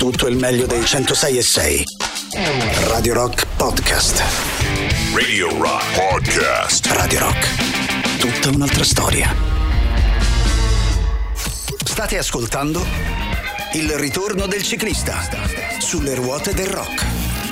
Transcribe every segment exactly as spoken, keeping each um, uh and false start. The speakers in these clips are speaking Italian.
tutto il meglio dei centosei e sei. Radio Rock Podcast. Radio Rock Podcast. Radio Rock. Tutta un'altra storia. State ascoltando il ritorno del ciclista sulle ruote del rock.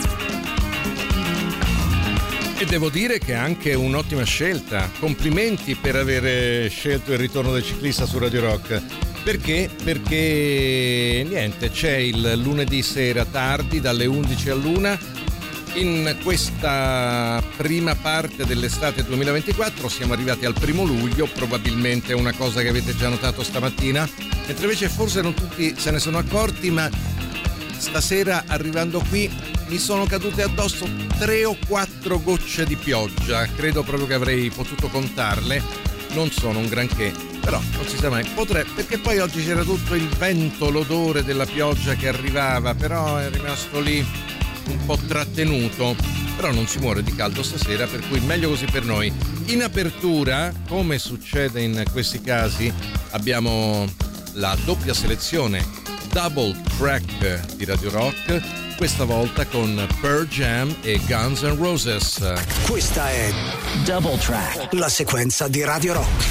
E devo dire che è anche un'ottima scelta. Complimenti per aver scelto il ritorno del ciclista su Radio Rock. Perché? Perché niente, c'è il lunedì sera tardi dalle undici all'una. In questa prima parte dell'estate duemilaventiquattro siamo arrivati al primo luglio, probabilmente è una cosa che avete già notato stamattina, mentre invece forse non tutti se ne sono accorti, ma stasera arrivando qui mi sono cadute addosso tre o quattro gocce di pioggia, credo proprio che avrei potuto contarle, non sono un granché, però non si sa mai, potrei, perché poi oggi c'era tutto il vento, l'odore della pioggia che arrivava, però è rimasto lì un po' trattenuto, però non si muore di caldo stasera, per cui meglio così per noi. In apertura, come succede in questi casi, abbiamo la doppia selezione Double Track di Radio Rock, questa volta con Pearl Jam e Guns N' Roses. Questa è Double Track, la sequenza di Radio Rock.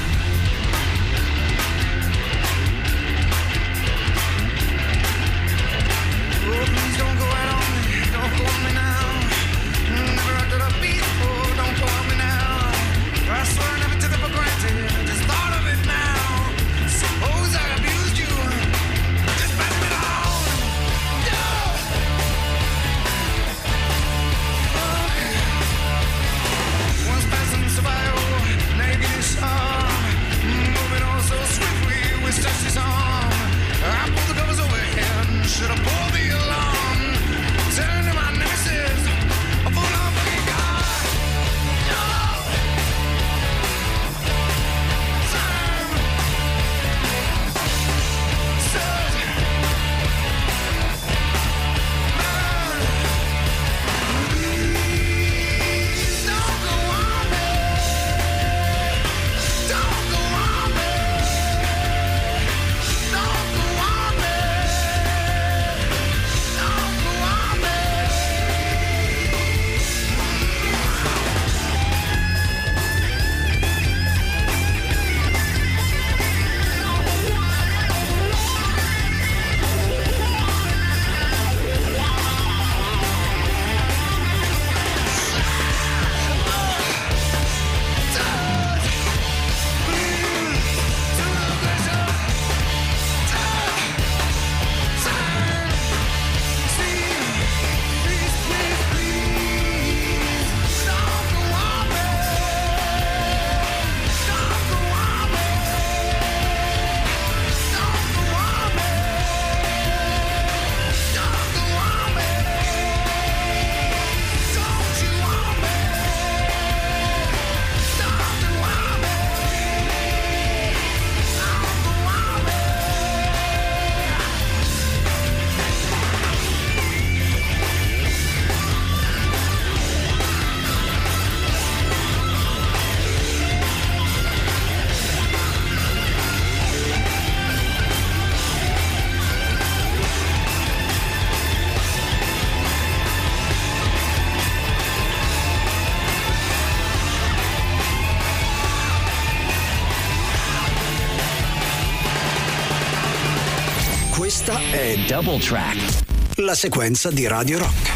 Questa è Double Track, la sequenza di Radio Rock.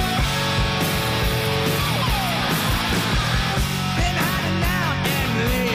Been hiding out and late.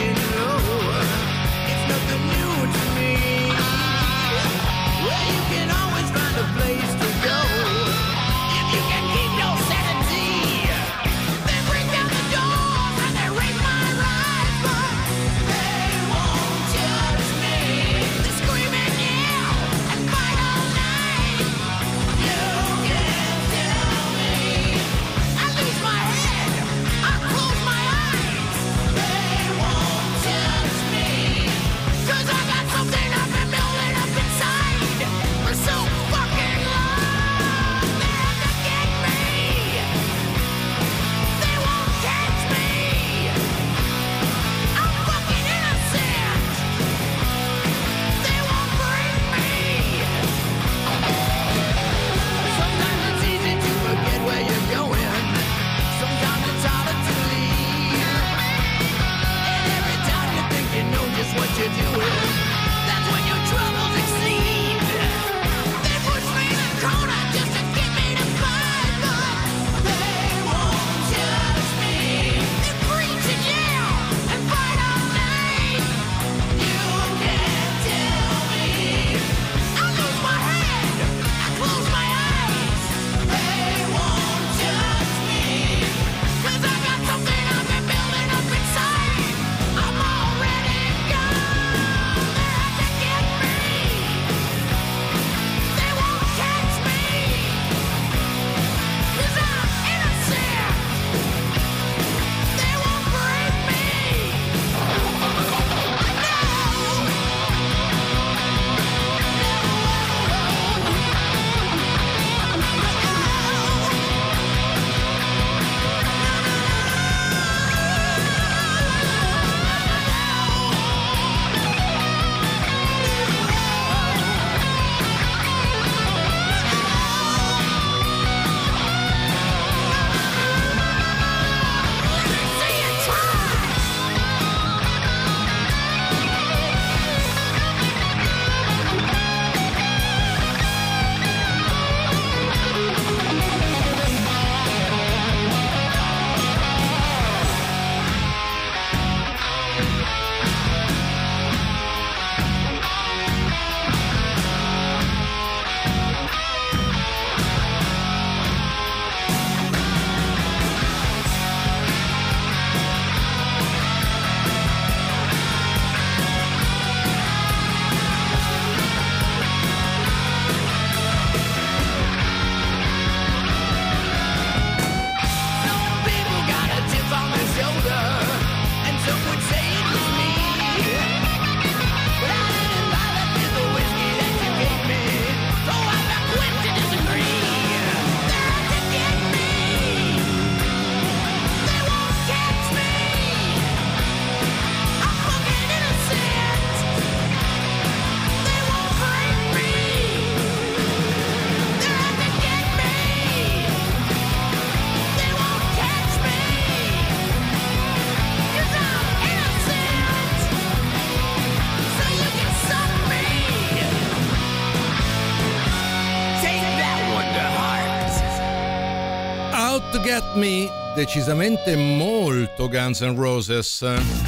Get Me, decisamente molto Guns N' Roses.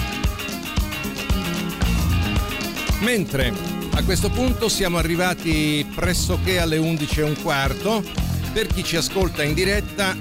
Mentre a questo punto siamo arrivati pressoché alle undici e un quarto. Per chi ci ascolta in diretta,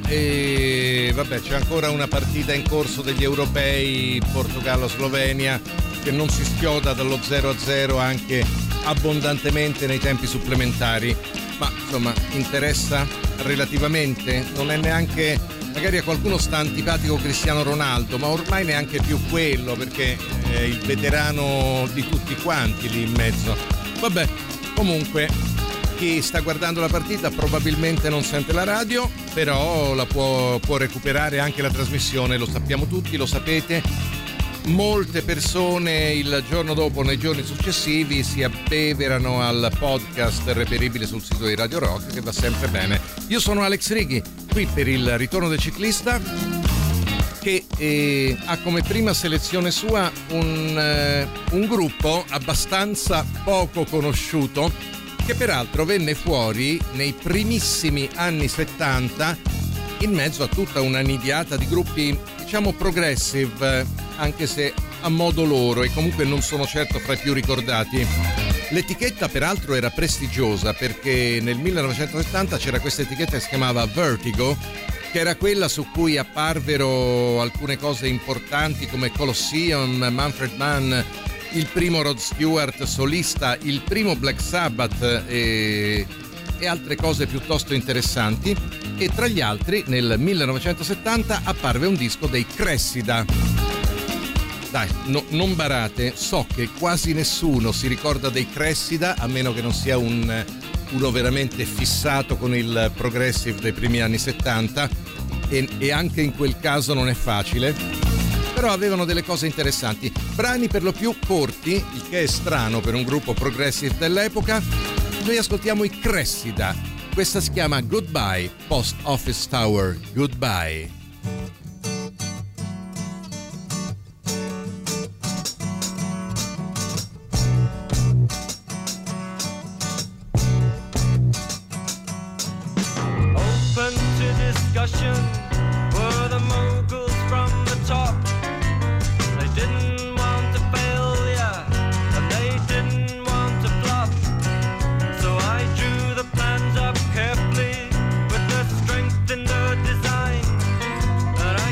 e vabbè, c'è ancora una partita in corso degli europei, Portogallo-Slovenia, che non si schioda dallo zero a zero anche abbondantemente nei tempi supplementari, ma insomma interessa relativamente, non è neanche, magari a qualcuno sta antipatico Cristiano Ronaldo, ma ormai neanche più quello, perché è il veterano di tutti quanti lì in mezzo. Vabbè, comunque chi sta guardando la partita probabilmente non sente la radio, però la può, può recuperare anche la trasmissione, lo sappiamo tutti, lo sapete. Molte persone il giorno dopo, nei giorni successivi, si abbeverano al podcast reperibile sul sito di Radio Rock, che va sempre bene. Io sono Alex Righi, qui per il ritorno del ciclista, che eh, ha come prima selezione sua un, eh, un gruppo abbastanza poco conosciuto, che peraltro venne fuori nei primissimi anni settanta in mezzo a tutta una nidiata di gruppi, diciamo, progressive, anche se a modo loro, e comunque non sono certo fra i più ricordati. L'etichetta peraltro era prestigiosa, perché nel millenovecentosettanta c'era questa etichetta che si chiamava Vertigo, che era quella su cui apparvero alcune cose importanti come Colosseum, Manfred Mann, il primo Rod Stewart solista, il primo Black Sabbath e, e altre cose piuttosto interessanti. E tra gli altri nel millenovecentosettanta apparve un disco dei Cressida. Dai, no, non barate, so che quasi nessuno si ricorda dei Cressida, a meno che non sia un, uno veramente fissato con il progressive dei primi anni settanta, e, e anche in quel caso non è facile. Però avevano delle cose interessanti, brani per lo più corti, il che è strano per un gruppo progressive dell'epoca. Noi ascoltiamo i Cressida, questa si chiama Goodbye, Post Office Tower, Goodbye. Open to discussion were the moguls from the top. They didn't want to fail ya, and they didn't want to flop. So I drew the plans up carefully with the strength in the design that I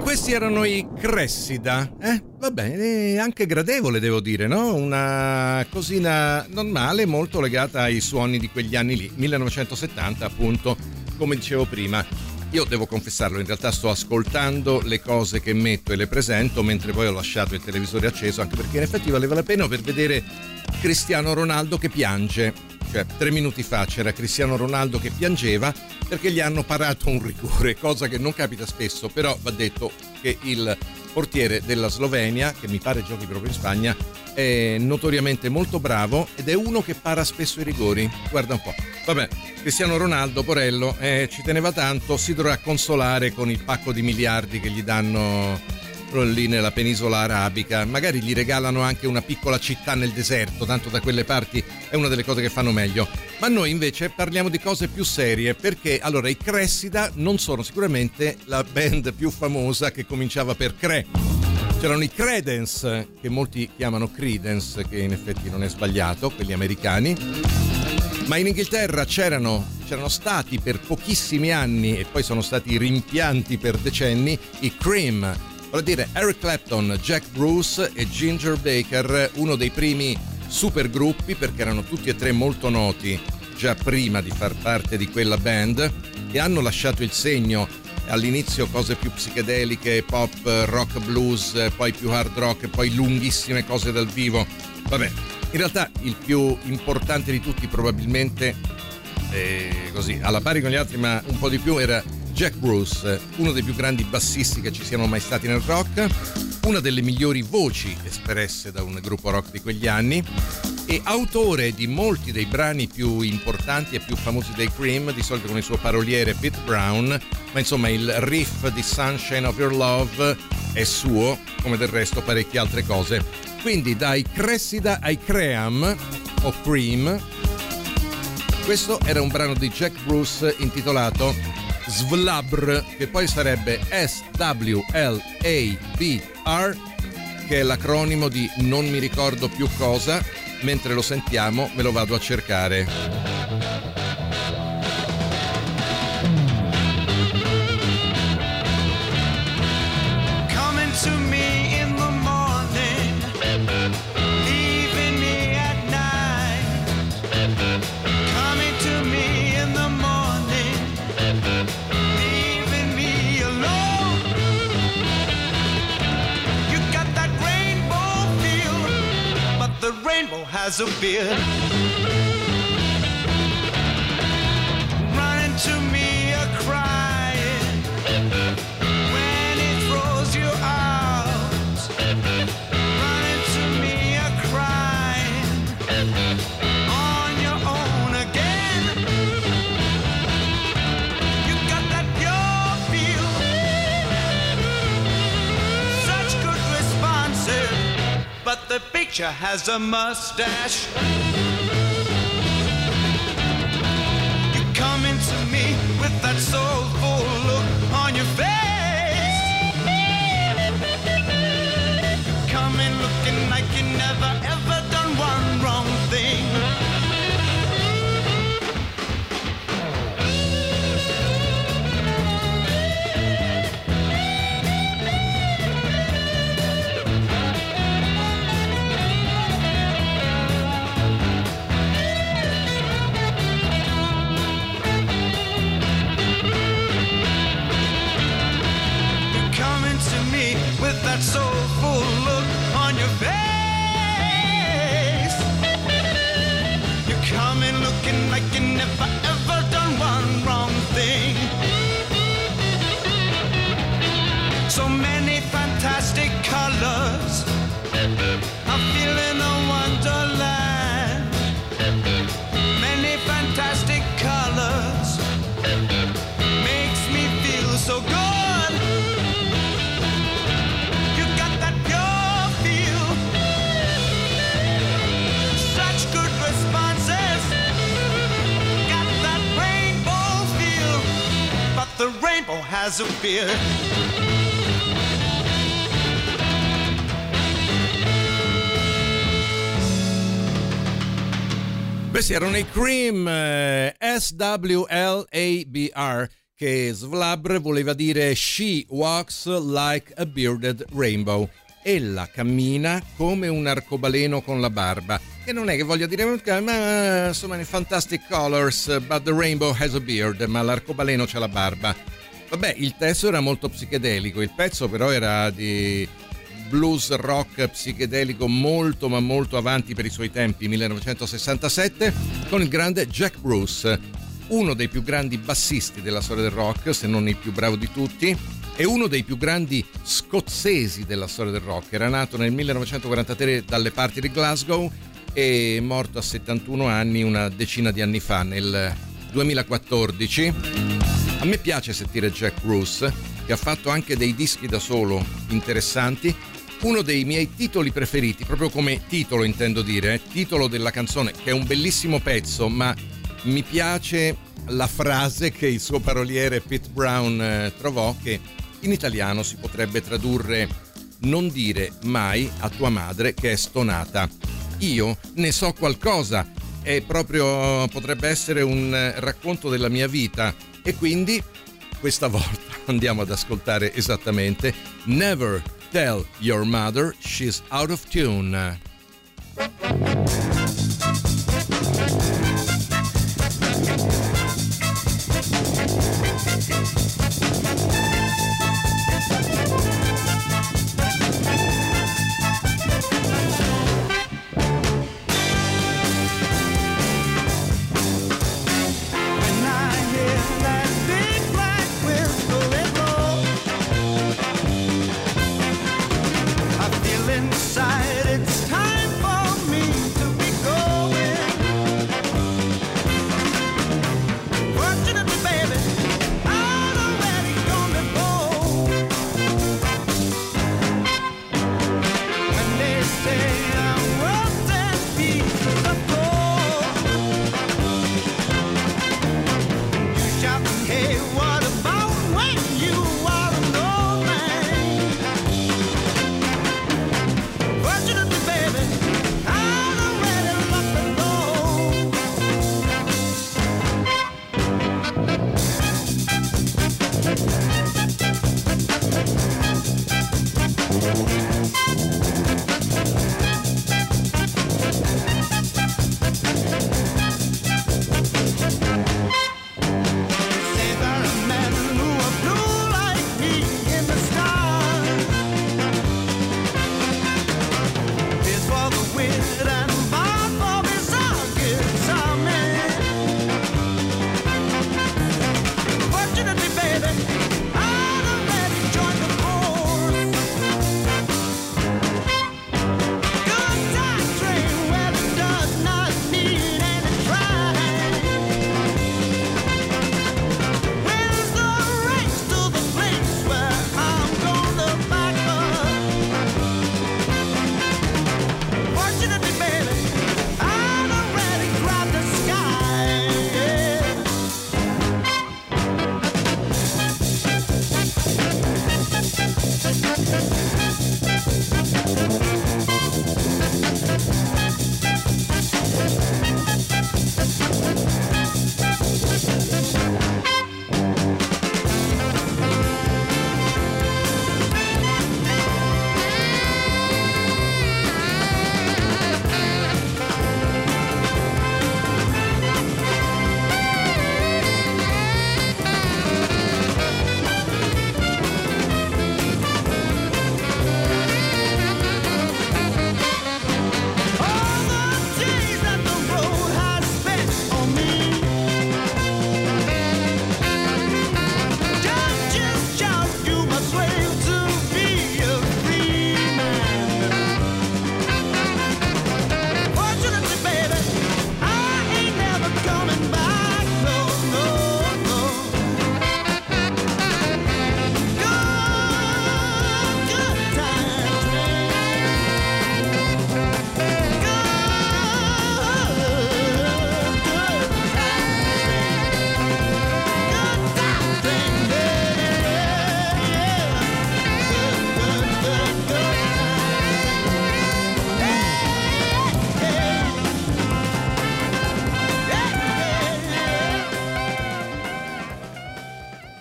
Questi erano i Cressida, eh? Va bene, anche gradevole devo dire, no? Una cosina normale, molto legata ai suoni di quegli anni lì, millenovecentosettanta appunto, come dicevo prima. Io devo confessarlo, in realtà sto ascoltando le cose che metto e le presento, mentre poi ho lasciato il televisore acceso, anche perché in effetti valeva la pena per vedere Cristiano Ronaldo che piange. Cioè, tre minuti fa c'era Cristiano Ronaldo che piangeva perché gli hanno parato un rigore, cosa che non capita spesso, però va detto che il portiere della Slovenia, che mi pare giochi proprio in Spagna, è notoriamente molto bravo ed è uno che para spesso i rigori. Guarda un po'. Vabbè, Cristiano Ronaldo, porello, eh, ci teneva tanto, si dovrà consolare con il pacco di miliardi che gli danno lì nella penisola arabica. Magari gli regalano anche una piccola città nel deserto, tanto da quelle parti è una delle cose che fanno meglio. Ma noi invece parliamo di cose più serie, perché allora i Cressida non sono sicuramente la band più famosa che cominciava per Cre. C'erano i Creedence, che molti chiamano Creedence, che in effetti non è sbagliato, quelli americani. Ma in Inghilterra c'erano, c'erano stati per pochissimi anni e poi sono stati rimpianti per decenni i Cream. Vuol dire Eric Clapton, Jack Bruce e Ginger Baker, uno dei primi supergruppi, perché erano tutti e tre molto noti già prima di far parte di quella band, e hanno lasciato il segno. All'inizio cose più psichedeliche, pop, rock, blues, poi più hard rock, poi lunghissime cose dal vivo. Vabbè, in realtà il più importante di tutti probabilmente, eh, così alla pari con gli altri ma un po' di più, era Jack Bruce, uno dei più grandi bassisti che ci siano mai stati nel rock, una delle migliori voci espresse da un gruppo rock di quegli anni e autore di molti dei brani più importanti e più famosi dei Cream, di solito con il suo paroliere Pete Brown, ma insomma il riff di Sunshine of Your Love è suo, come del resto parecchie altre cose. Quindi dai Cressida ai Cream o Cream, questo era un brano di Jack Bruce intitolato Svlabr, che poi sarebbe S W L A B R, che è l'acronimo di non mi ricordo più cosa. Mentre lo sentiamo me lo vado a cercare. Has a beard. Running to me a crying when it throws you out. Running to me a crying on your own again. You got that pure feel, such good responses, but the picture has a mustache. You come into me with that soulful look on your face. You come in looking like you never ever done one wrong thing. With that soulful look on your face, you come in looking like you never ever done one wrong thing. So many fantastic colors, I'm feeling a wonderland. Many fantastic colors makes me feel so good. The rainbow has a beard. Questi erano i Cream, eh, S W L A B R, che Svlabr voleva dire She walks like a bearded rainbow. Ella cammina come un arcobaleno con la barba, che non è che voglia dire ma insomma in fantastic colors but the rainbow has a beard, ma l'arcobaleno c'ha la barba. Vabbè, il testo era molto psichedelico, il pezzo però era di blues rock psichedelico molto ma molto avanti per i suoi tempi, millenovecentosessantasette, con il grande Jack Bruce, uno dei più grandi bassisti della storia del rock, se non il più bravo di tutti, e uno dei più grandi scozzesi della storia del rock. Era nato nel millenovecentoquarantatré dalle parti di Glasgow e morto a settantuno anni una decina di anni fa, nel duemilaquattordici. A me piace sentire Jack Bruce, che ha fatto anche dei dischi da solo interessanti. Uno dei miei titoli preferiti, proprio come titolo intendo dire, eh, titolo della canzone, che è un bellissimo pezzo, ma mi piace la frase che il suo paroliere Pete Brown eh, trovò, che in italiano si potrebbe tradurre: non dire mai a tua madre che è stonata. Io ne so qualcosa, è proprio, potrebbe essere un racconto della mia vita, e quindi questa volta andiamo ad ascoltare esattamente Never Tell Your Mother She's Out of Tune. It's time for me to be going. Fortunately, baby, out of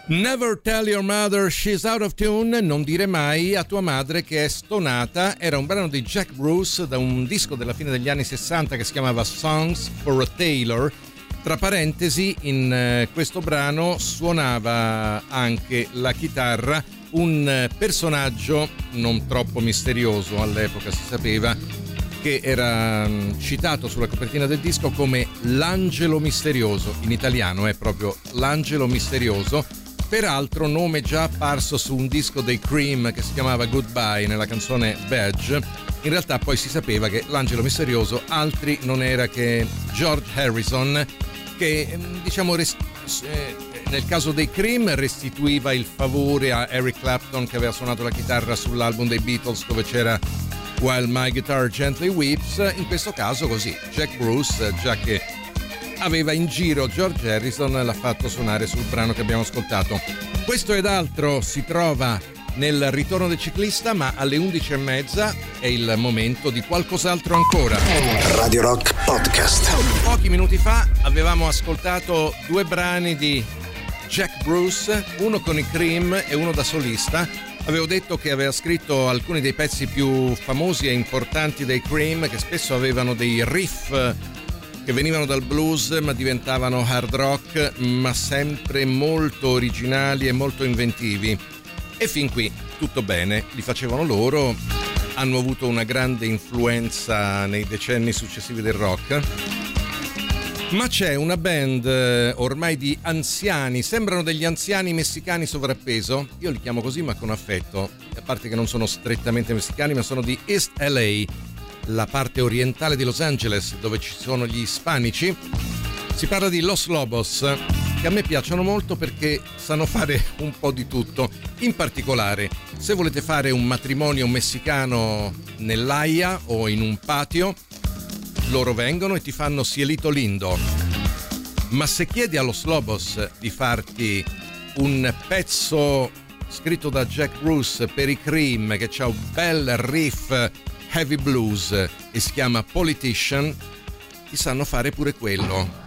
Never tell your mother she's out of tune, non dire mai a tua madre che è stonata, era un brano di Jack Bruce da un disco della fine degli anni sessanta che si chiamava Songs for a Tailor. Tra parentesi, in eh, questo brano suonava anche la chitarra un personaggio non troppo misterioso, all'epoca si sapeva, che era citato sulla copertina del disco come l'Angelo Misterioso, in italiano è proprio l'Angelo Misterioso, peraltro nome già apparso su un disco dei Cream che si chiamava Goodbye nella canzone Badge. In realtà poi si sapeva che l'Angelo Misterioso altri non era che George Harrison, che diciamo rest- nel caso dei Cream restituiva il favore a Eric Clapton, che aveva suonato la chitarra sull'album dei Beatles dove c'era While My Guitar Gently Weeps. In questo caso così Jack Bruce, già che aveva in giro George Harrison, l'ha fatto suonare sul brano che abbiamo ascoltato. Questo ed altro si trova nel Ritorno del Ciclista, ma alle undici e mezza è il momento di qualcos'altro ancora. Radio Rock Podcast. Pochi minuti fa avevamo ascoltato due brani di Jack Bruce, uno con i Cream e uno da solista. Avevo detto che aveva scritto alcuni dei pezzi più famosi e importanti dei Cream, che spesso avevano dei riff che venivano dal blues ma diventavano hard rock, ma sempre molto originali e molto inventivi. E fin qui tutto bene, li facevano loro, hanno avuto una grande influenza nei decenni successivi del rock. Ma c'è una band ormai di anziani, sembrano degli anziani messicani sovrappeso, io li chiamo così ma con affetto, a parte che non sono strettamente messicani, ma sono di East L A, la parte orientale di Los Angeles, dove ci sono gli ispanici. Si parla di Los Lobos, che a me piacciono molto perché sanno fare un po' di tutto. In particolare, se volete fare un matrimonio messicano nell'aia o in un patio, loro vengono e ti fanno cielito lindo. Ma se chiedi a Los Lobos di farti un pezzo scritto da Jack Bruce per i Cream, che c'ha un bel riff heavy blues e si chiama Politician, ti sanno fare pure quello.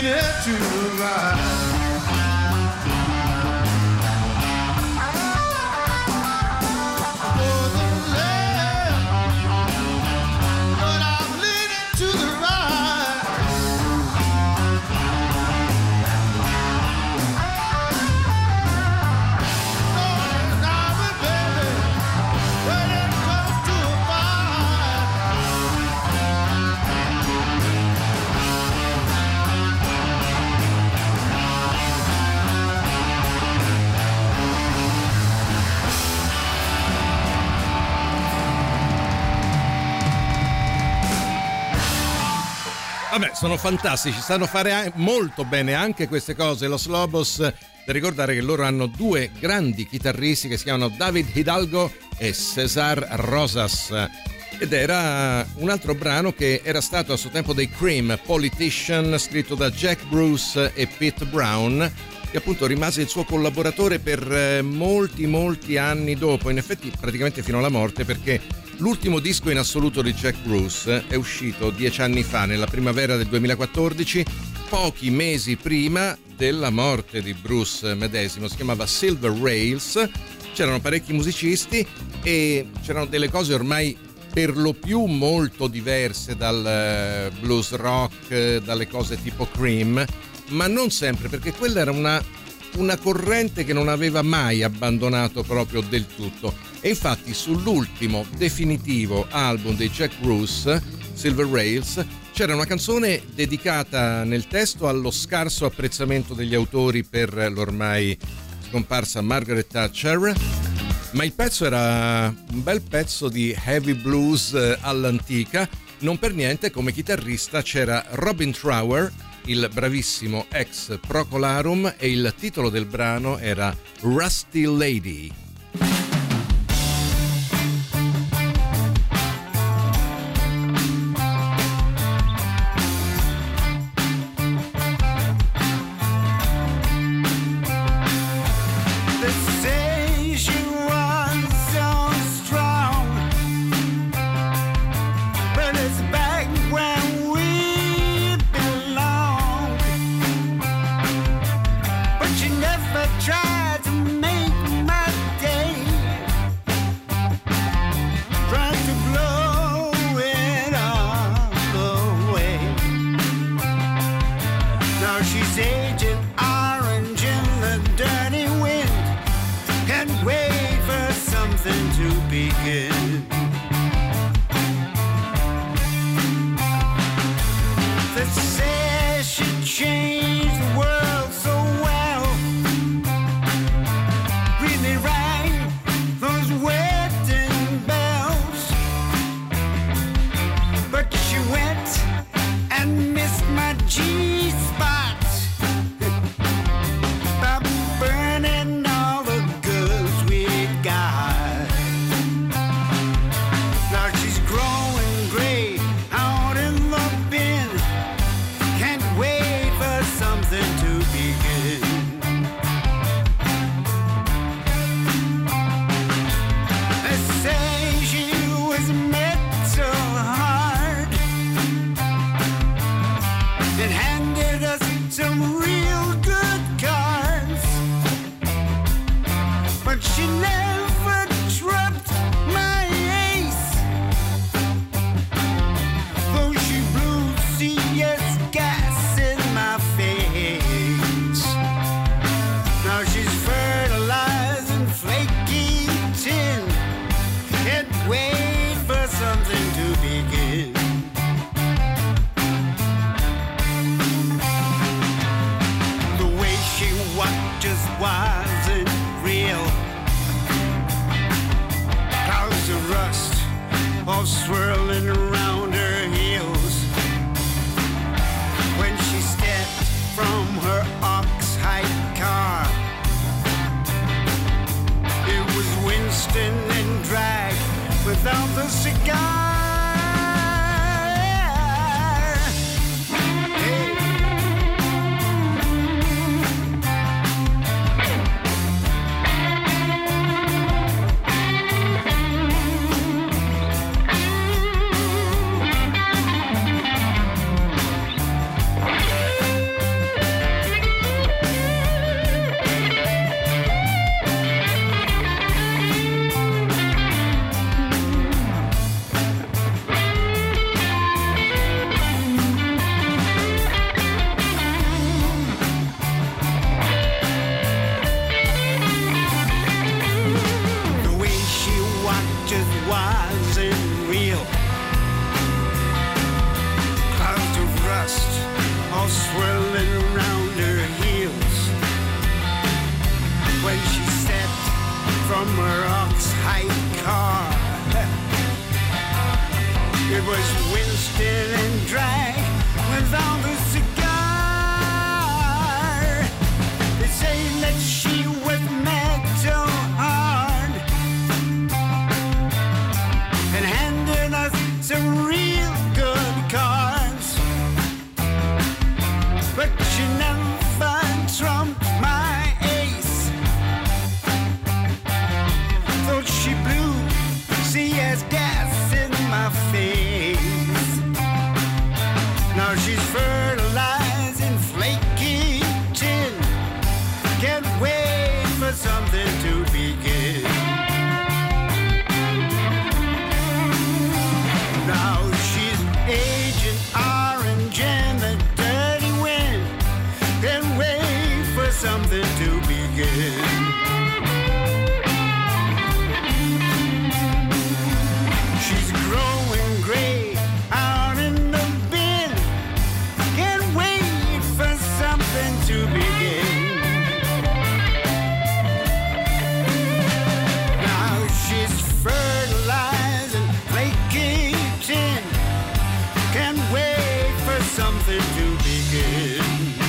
leaning to the right. Vabbè, sono fantastici, sanno fare molto bene anche queste cose. Los Lobos, da ricordare che loro hanno due grandi chitarristi che si chiamano David Hidalgo e Cesar Rosas, ed era un altro brano che era stato a suo tempo dei Cream, Politician, scritto da Jack Bruce e Pete Brown, che appunto rimase il suo collaboratore per molti molti anni dopo, in effetti praticamente fino alla morte, perché l'ultimo disco in assoluto di Jack Bruce è uscito dieci anni fa, nella primavera del duemilaquattordici, pochi mesi prima della morte di Bruce medesimo. Si chiamava Silver Rails, c'erano parecchi musicisti e c'erano delle cose ormai per lo più molto diverse dal blues rock, dalle cose tipo Cream, ma non sempre, perché quella era una, una corrente che non aveva mai abbandonato proprio del tutto. E infatti sull'ultimo definitivo album di Jack Bruce, Silver Rails, c'era una canzone dedicata nel testo allo scarso apprezzamento degli autori per l'ormai scomparsa Margaret Thatcher, ma il pezzo era un bel pezzo di heavy blues all'antica. Non per niente come chitarrista c'era Robin Trower, il bravissimo ex Procolarum, e il titolo del brano era Rusty Lady. Tried to make my all swirling around her heels. When she stepped from her ox-hide car, it was Winston and drag without the cigar. was Winston and Drag with all the cigar. They say that she was metal hard and handed us some real good cards, but she never trumped my ace. Thought she blew C S gas in my face. Now she's fertilizing flaky tin. Can't wait for something to begin. Now she's Agent Orange and the dirty wind. Can't wait for something to begin. She's growing gray out in the bin. Can't wait for something to begin. Now she's fertilizing flaky tin. Can't wait for something to begin.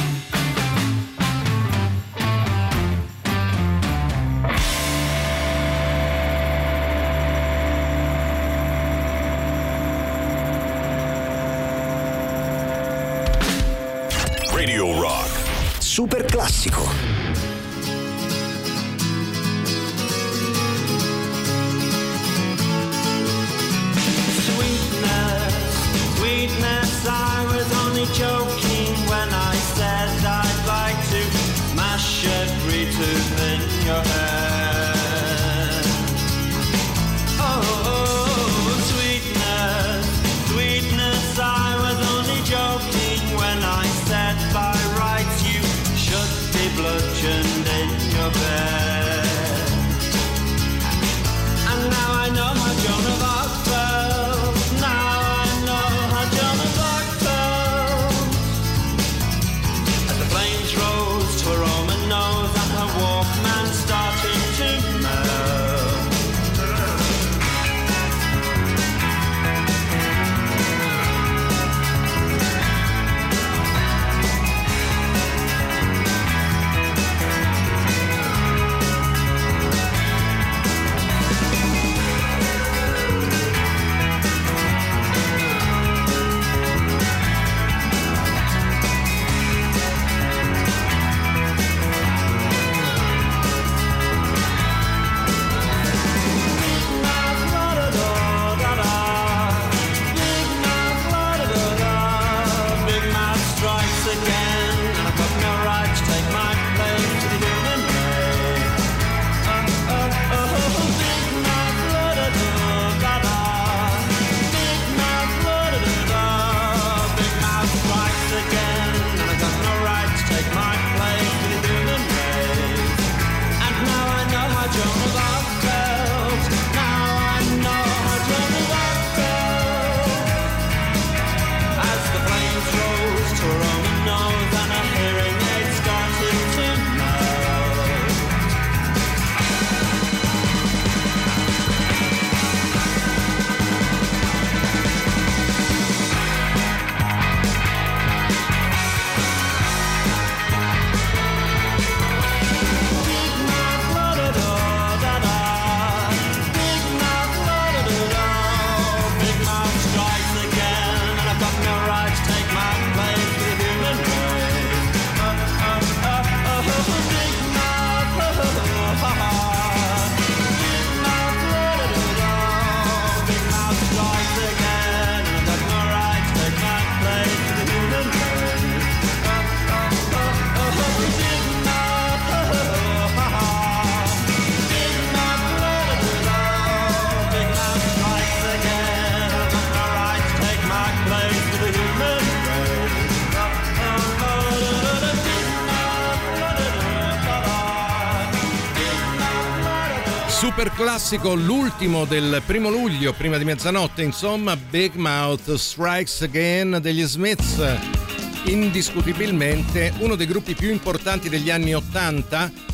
Radio Rock. Super classico. Sweetness, sweetness, I was only joking when I said I'd like to mash every tooth in your head. Oh, sweetness, sweetness, I was only joking when I said by rights you should be bludgeoned in your bed. And now I know how Joan of Arc felt. Now I know how Joan of Arc felt. As the flames rose to her Roman nose and her Walkman started to melt. Big mouth strikes again, and I've got no right to take my place to the human race. Oh, oh, oh, big mouth, la-da-da-da-da. Big mouth, la-da-da-da. Big mouth strikes again, and I've got no right to take my place to the human race. And now I know how Joan of Arc felt. Now I know how Joan of Arc felt. As the flames rose to her Roman nose and her hearing aid started to melt. Big mouth, la-da-da-da-da. Big mouth, la-da-da-da. Big mouth strikes again, and I've got no right to take my place to the human race. Oh, oh, oh, oh, big mouth, oh, oh, oh, oh. Big mouth, la-da-da-da. Big mouth strikes again, and I've got no right to take my place to the human race. Oh, oh, oh, oh, big mouth, oh, oh, oh, oh. Big mouth, la-da-da-da. Big mouth strikes again, and I've got no right to take my place to the human race. Oh, oh, oh, da-da-da. Big mouth, la-da-da-da-da. Big mouth, la-da-da-da. Super classico, l'ultimo del primo luglio, prima di mezzanotte, insomma, Big Mouth Strikes Again degli Smiths. Indiscutibilmente uno dei gruppi più importanti degli anni ottanta,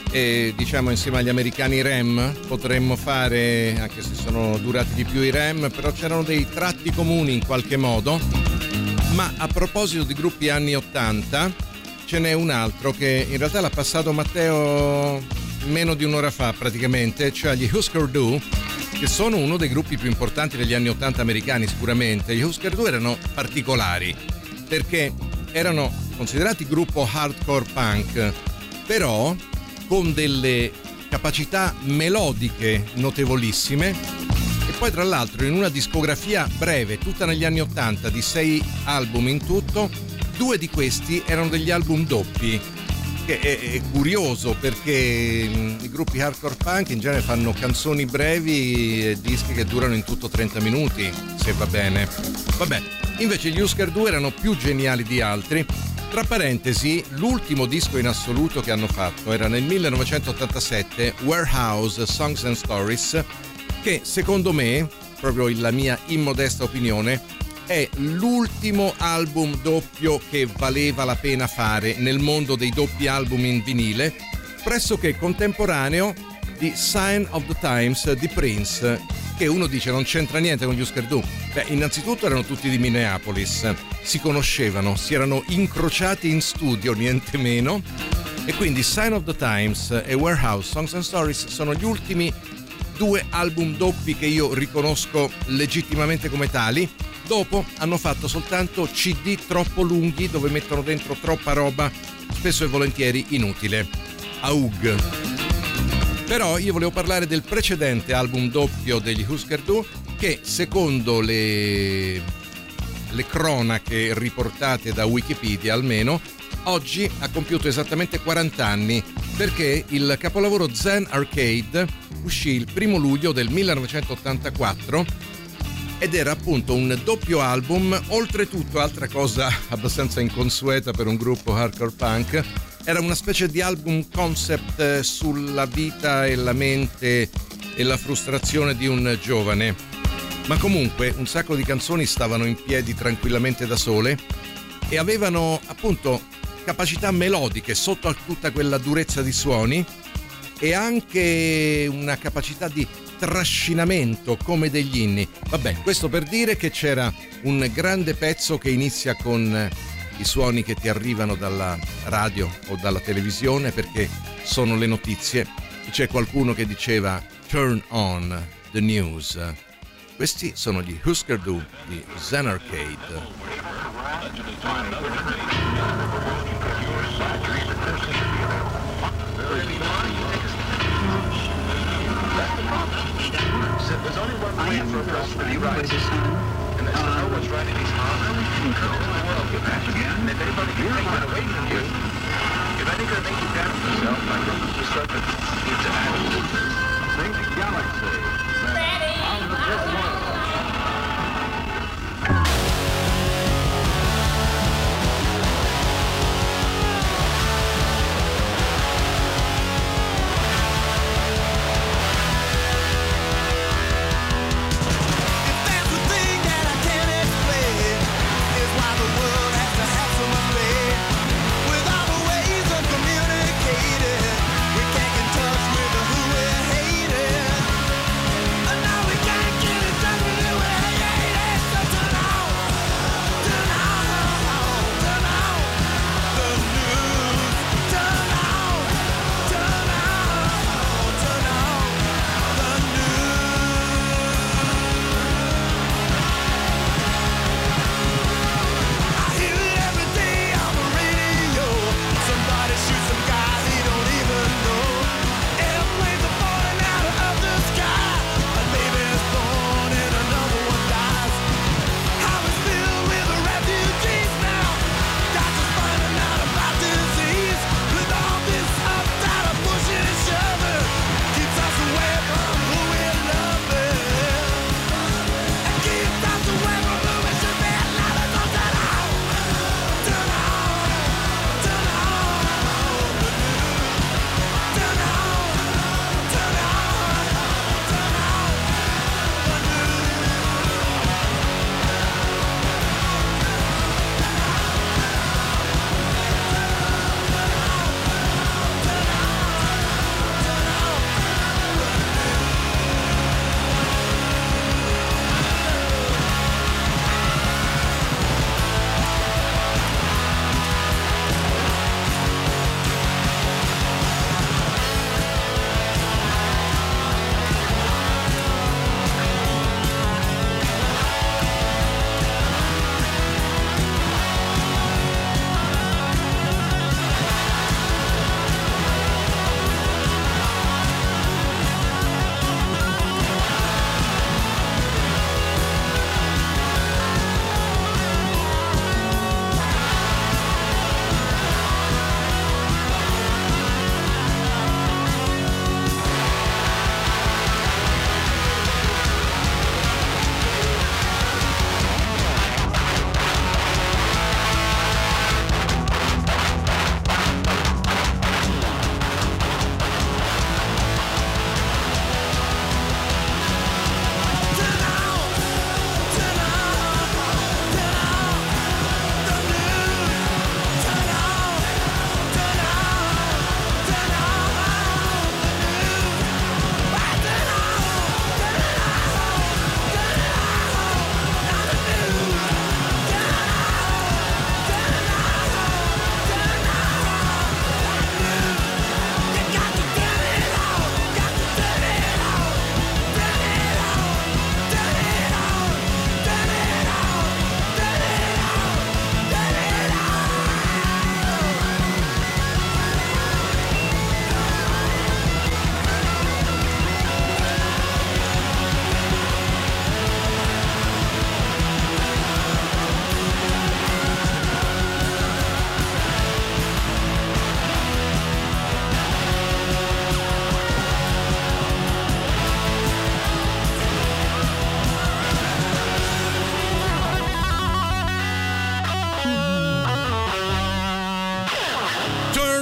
e diciamo insieme agli americani Rem potremmo fare, anche se sono durati di più i Rem, però c'erano dei tratti comuni in qualche modo. Ma a proposito di gruppi anni ottanta, ce n'è un altro che in realtà l'ha passato Matteo meno di un'ora fa praticamente, cioè gli Husker Du, che sono uno dei gruppi più importanti degli anni ottanta americani sicuramente. Gli Husker Du erano particolari perché erano considerati gruppo hardcore punk, però con delle capacità melodiche notevolissime, e poi tra l'altro in una discografia breve, tutta negli anni ottanta, di sei album in tutto, due di questi erano degli album doppi, che è, è curioso perché mh, i gruppi hardcore punk in genere fanno canzoni brevi e dischi che durano in tutto trenta minuti, se va bene. Vabbè, invece gli Husker Du erano più geniali di altri. Tra parentesi, l'ultimo disco in assoluto che hanno fatto era nel millenovecentottantasette, Warehouse Songs and Stories, che secondo me, proprio la mia immodesta opinione, è l'ultimo album doppio che valeva la pena fare nel mondo dei doppi album in vinile, pressoché contemporaneo di Sign of the Times di Prince, che uno dice non c'entra niente con gli Husker Du. Beh, innanzitutto erano tutti di Minneapolis, si conoscevano, si erano incrociati in studio, niente meno, e quindi Sign of the Times e Warehouse Songs and Stories sono gli ultimi due album doppi che io riconosco legittimamente come tali. Dopo hanno fatto soltanto C D troppo lunghi dove mettono dentro troppa roba, spesso e volentieri inutile. Aug. Però io volevo parlare del precedente album doppio degli Husker Du, che secondo le, le cronache riportate da Wikipedia almeno, oggi ha compiuto esattamente quaranta anni, perché il capolavoro Zen Arcade uscì il primo luglio del millenovecentottantaquattro ed era appunto un doppio album. Oltretutto, altra cosa abbastanza inconsueta per un gruppo hardcore punk, era una specie di album concept sulla vita e la mente e la frustrazione di un giovane, ma comunque un sacco di canzoni stavano in piedi tranquillamente da sole e avevano appunto capacità melodiche sotto a tutta quella durezza di suoni, e anche una capacità di trascinamento come degli inni. Vabbè, questo per dire che c'era un grande pezzo che inizia con i suoni che ti arrivano dalla radio o dalla televisione, perché sono le notizie. C'è qualcuno che diceva turn on the news. Questi sono gli Husker Du di Zen Arcade. There's only one way for a person to be right, and that's to know what's right in his heart. In the world, you pass again. If anybody can take that away from you, if anything can make you doubt yourself, I think the serpent needs an attitude. Think galaxy. Ready. On the fifth one.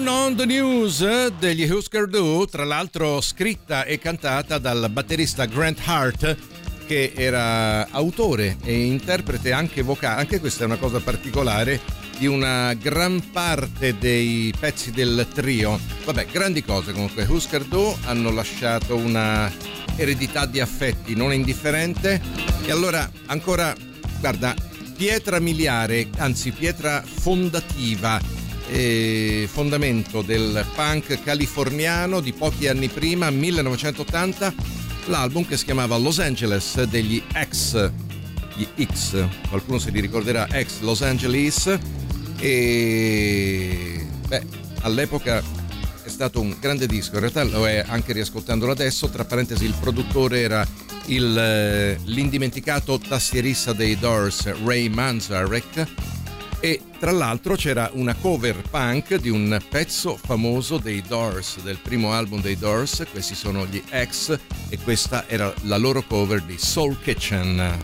Turn on the News degli Husker Du, tra l'altro scritta e cantata dal batterista Grant Hart, che era autore e interprete anche vocale, anche questa è una cosa particolare, di una gran parte dei pezzi del trio. Vabbè, grandi cose comunque. Husker Du hanno lasciato una eredità di affetti non indifferente, e allora ancora, guarda, pietra miliare, anzi pietra fondativa, eh, fondamento del punk californiano di pochi anni prima, millenovecentottanta, l'album che si chiamava Los Angeles degli X, gli X, qualcuno se li ricorderà, X Los Angeles, e beh, all'epoca è stato un grande disco, in realtà lo è anche riascoltandolo adesso. Tra parentesi, il produttore era il, l'indimenticato tastierista dei Doors Ray Manzarek, e tra l'altro c'era una cover punk di un pezzo famoso dei Doors, del primo album dei Doors. Questi sono gli X e questa era la loro cover di Soul Kitchen.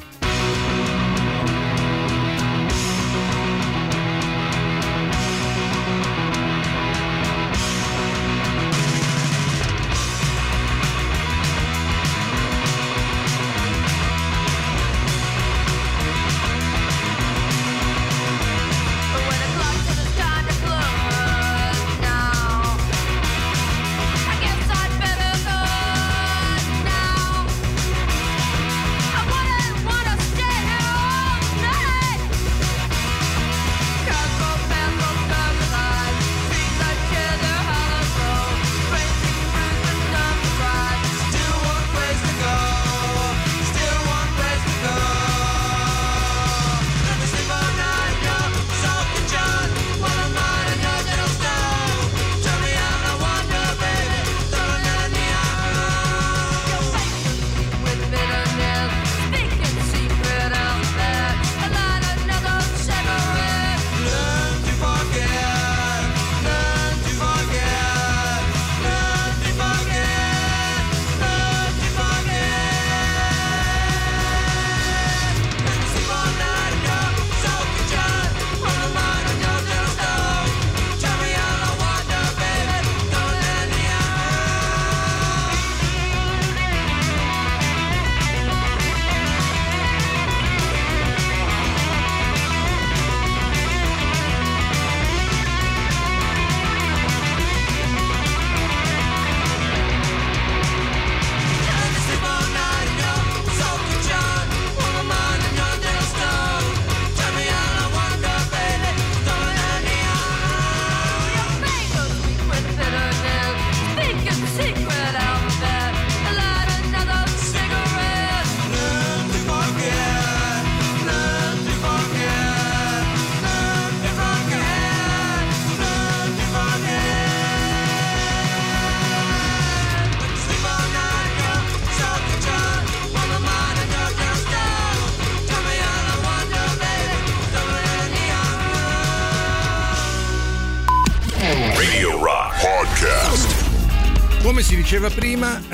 Come si diceva prima,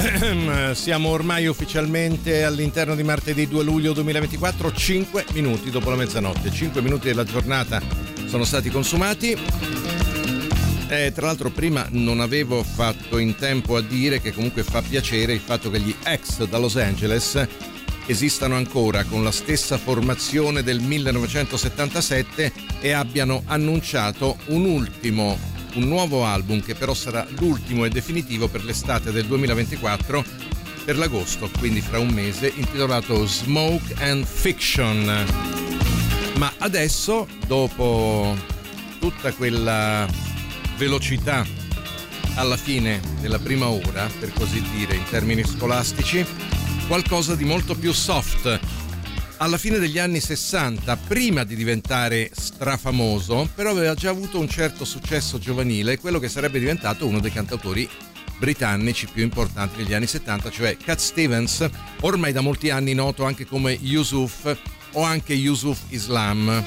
siamo ormai ufficialmente all'interno di martedì due luglio duemilaventiquattro, cinque minuti dopo la mezzanotte, cinque minuti della giornata sono stati consumati. Eh, tra l'altro prima non avevo fatto in tempo a dire che comunque fa piacere il fatto che gli X da Los Angeles esistano ancora con la stessa formazione del millenovecentosettantasette e abbiano annunciato un ultimo un nuovo album che però sarà l'ultimo e definitivo per l'estate del duemilaventiquattro, per l'agosto, quindi fra un mese, intitolato Smoke and Fiction. Ma adesso, dopo tutta quella velocità alla fine della prima ora, per così dire in termini scolastici, qualcosa di molto più soft. Alla fine degli anni sessanta, prima di diventare strafamoso, però aveva già avuto un certo successo giovanile, quello che sarebbe diventato uno dei cantautori britannici più importanti degli anni settanta, cioè Cat Stevens, ormai da molti anni noto anche come Yusuf o anche Yusuf Islam.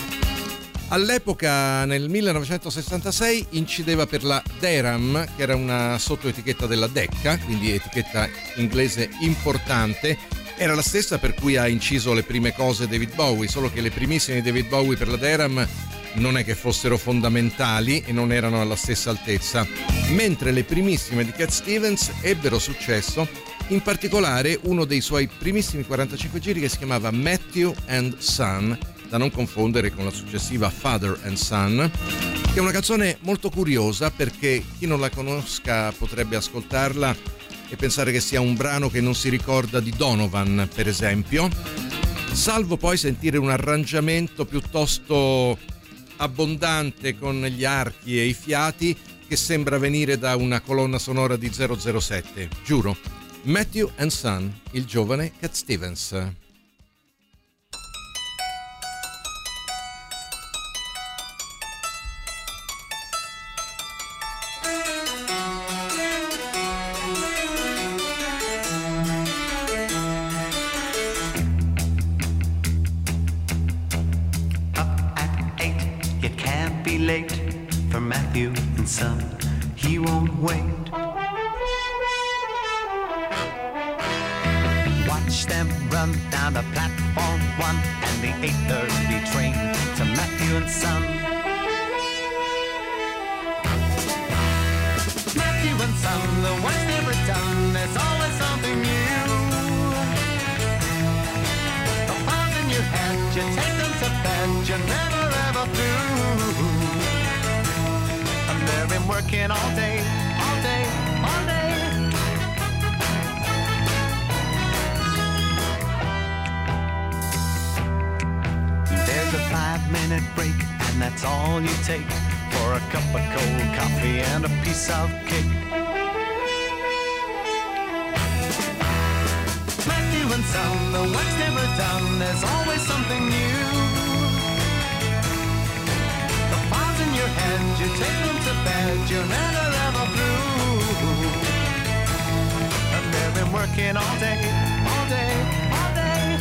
All'epoca, nel millenovecentosessantasei, incideva per la Deram, che era una sottoetichetta della Decca, quindi etichetta inglese importante. Era la stessa per cui ha inciso le prime cose David Bowie, solo che le primissime di David Bowie per la Deram non è che fossero fondamentali e non erano alla stessa altezza, mentre le primissime di Cat Stevens ebbero successo, in particolare uno dei suoi primissimi quarantacinque giri che si chiamava Matthew and Son, da non confondere con la successiva Father and Son, che è una canzone molto curiosa perché chi non la conosca potrebbe ascoltarla e pensare che sia un brano che non si ricorda di Donovan, per esempio, salvo poi sentire un arrangiamento piuttosto abbondante con gli archi e i fiati che sembra venire da una colonna sonora di zero zero sette, giuro. Matthew and Son, il giovane Cat Stevens. Matthew and Son, he won't wait. Watch them run down the platform one and the eight thirty train to Matthew and Son. Matthew and Son, the work's never done, there's always something new. The plans in your head, you take them to bed, you're never ever through. They've been working all day, all day, all day. There's a five-minute break, and that's all you take for a cup of cold coffee and a piece of cake. Matthew and Son, the work's never done, there's always something new. In your head, you take them to bed, you're never ever through. And they've been working all day, all day, all day.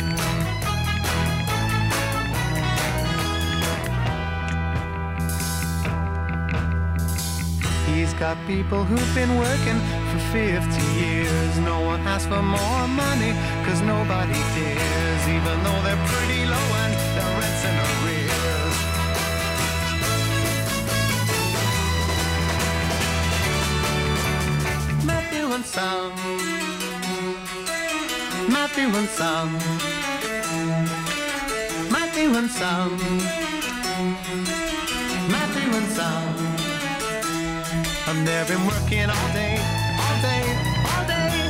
He's got people who've been working for fifty years. No one asks for more money, cause nobody cares, even though they're pretty low and their rent's in arrears. Matthew and Son, Matthew and Son, Matthew and Son, Matthew and Son. And they've been working all day, all day, all day.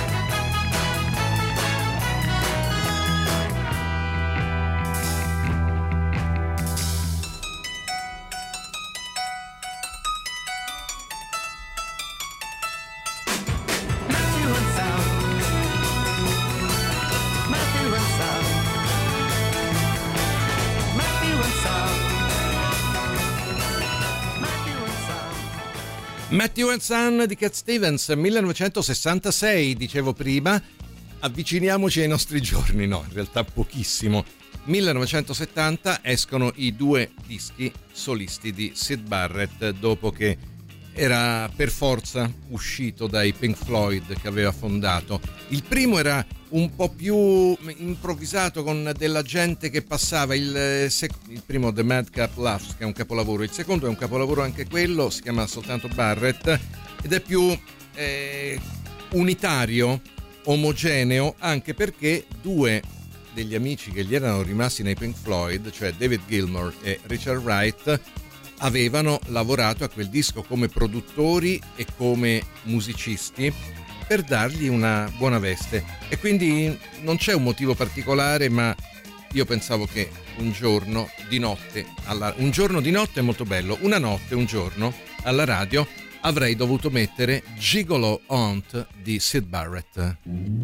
Matthew and Son di Cat Stevens, millenovecentosessantasei, dicevo prima. Avviciniamoci ai nostri giorni, no, in realtà pochissimo. millenovecentosettanta escono i due dischi solisti di Syd Barrett, dopo che era per forza uscito dai Pink Floyd che aveva fondato. Il primo era un po' più improvvisato, con della gente che passava. Il, sec- il primo, The Madcap Laughs, che è un capolavoro. Il secondo è un capolavoro anche quello, si chiama soltanto Barrett ed è più eh, unitario, omogeneo, anche perché due degli amici che gli erano rimasti nei Pink Floyd, cioè David Gilmour e Richard Wright, avevano lavorato a quel disco come produttori e come musicisti per dargli una buona veste, e quindi non c'è un motivo particolare, ma io pensavo che un giorno di notte alla, un giorno di notte è molto bello, una notte, un giorno alla radio avrei dovuto mettere Gigolo Aunt di Syd Barrett.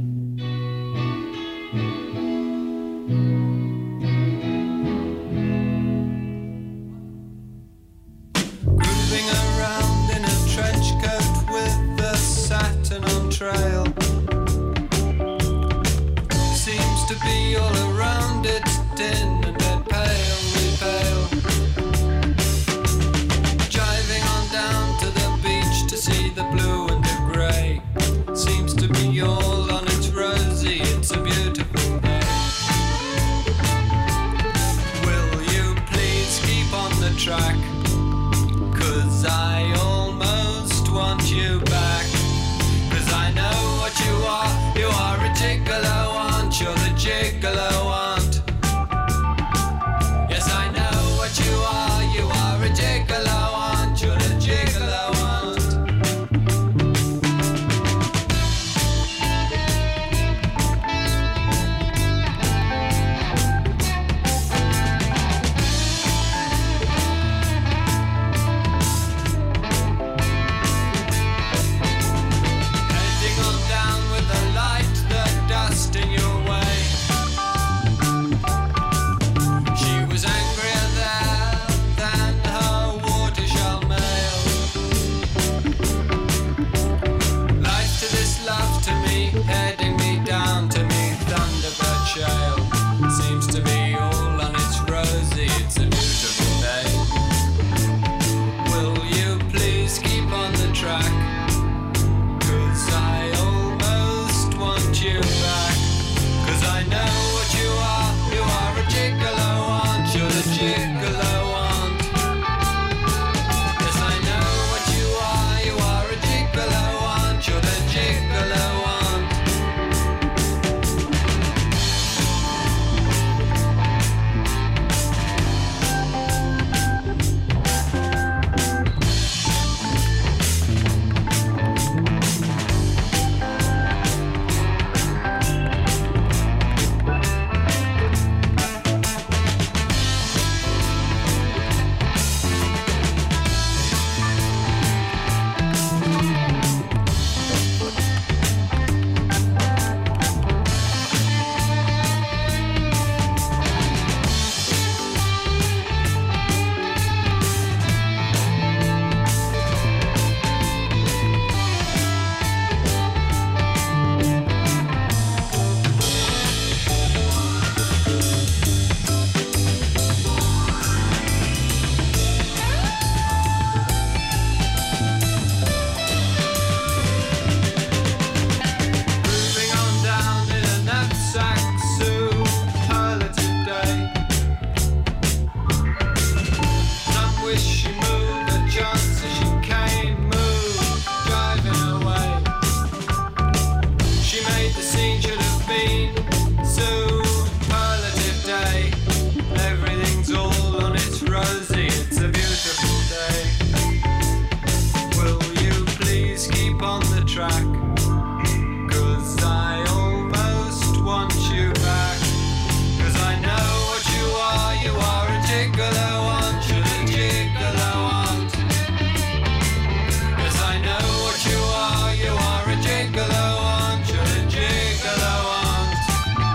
Trail seems to be all around, it's dim and then palely pale. Driving on down to the beach to see the blue and the grey, seems to be all on its track. 'Cause I almost want you back. 'Cause I know what you are, you are a gigolo, aren't you? A gigolo, aren't you? 'Cause I know what you are, you are a gigolo, aren't you? A gigolo, aren't you?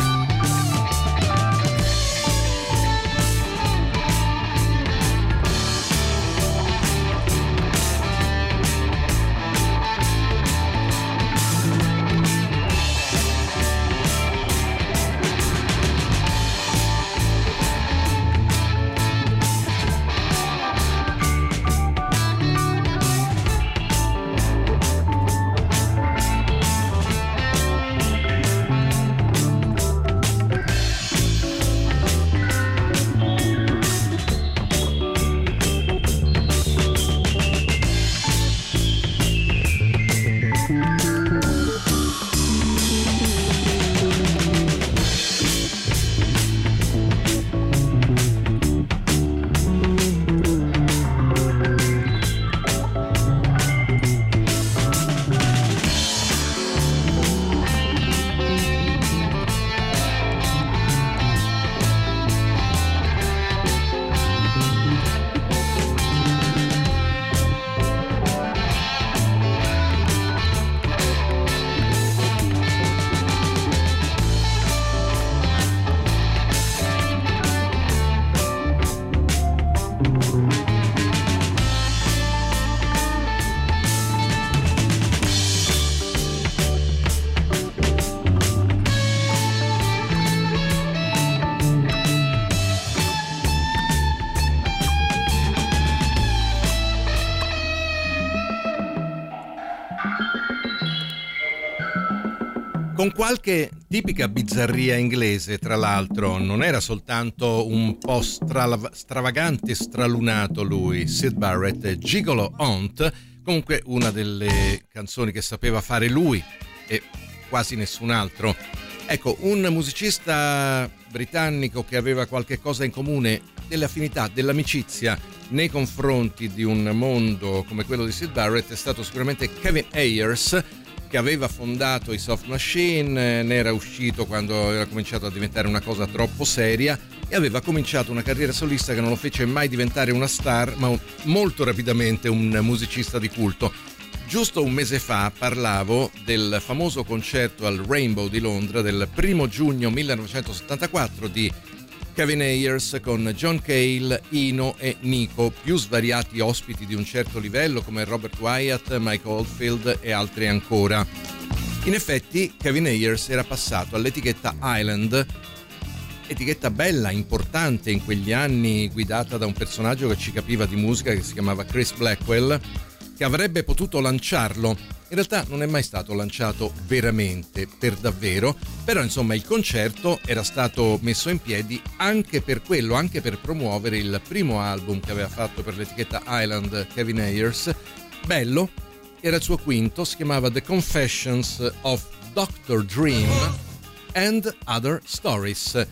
Con qualche tipica bizzarria inglese, tra l'altro. Non era soltanto un po' stra- stravagante, stralunato lui, Syd Barrett, Gigolo Aunt, comunque una delle canzoni che sapeva fare lui e quasi nessun altro. Ecco, un musicista britannico che aveva qualche cosa in comune, delle affinità, dell'amicizia nei confronti di un mondo come quello di Syd Barrett, è stato sicuramente Kevin Ayers, che aveva fondato i Soft Machine, ne era uscito quando era cominciato a diventare una cosa troppo seria e aveva cominciato una carriera solista che non lo fece mai diventare una star, ma molto rapidamente un musicista di culto. Giusto un mese fa parlavo del famoso concerto al Rainbow di Londra del primo giugno millenovecentosettantaquattro di Kevin Ayers con John Cale, Eno e Nico, più svariati ospiti di un certo livello come Robert Wyatt, Mike Oldfield e altri ancora. In effetti Kevin Ayers era passato all'etichetta Island, etichetta bella, importante in quegli anni, guidata da un personaggio che ci capiva di musica, che si chiamava Chris Blackwell, che avrebbe potuto lanciarlo. In realtà non è mai stato lanciato veramente, per davvero, però insomma il concerto era stato messo in piedi anche per quello, anche per promuovere il primo album che aveva fatto per l'etichetta Island Kevin Ayers. Bello, era il suo quinto, si chiamava The Confessions of doctor Dream and Other Stories.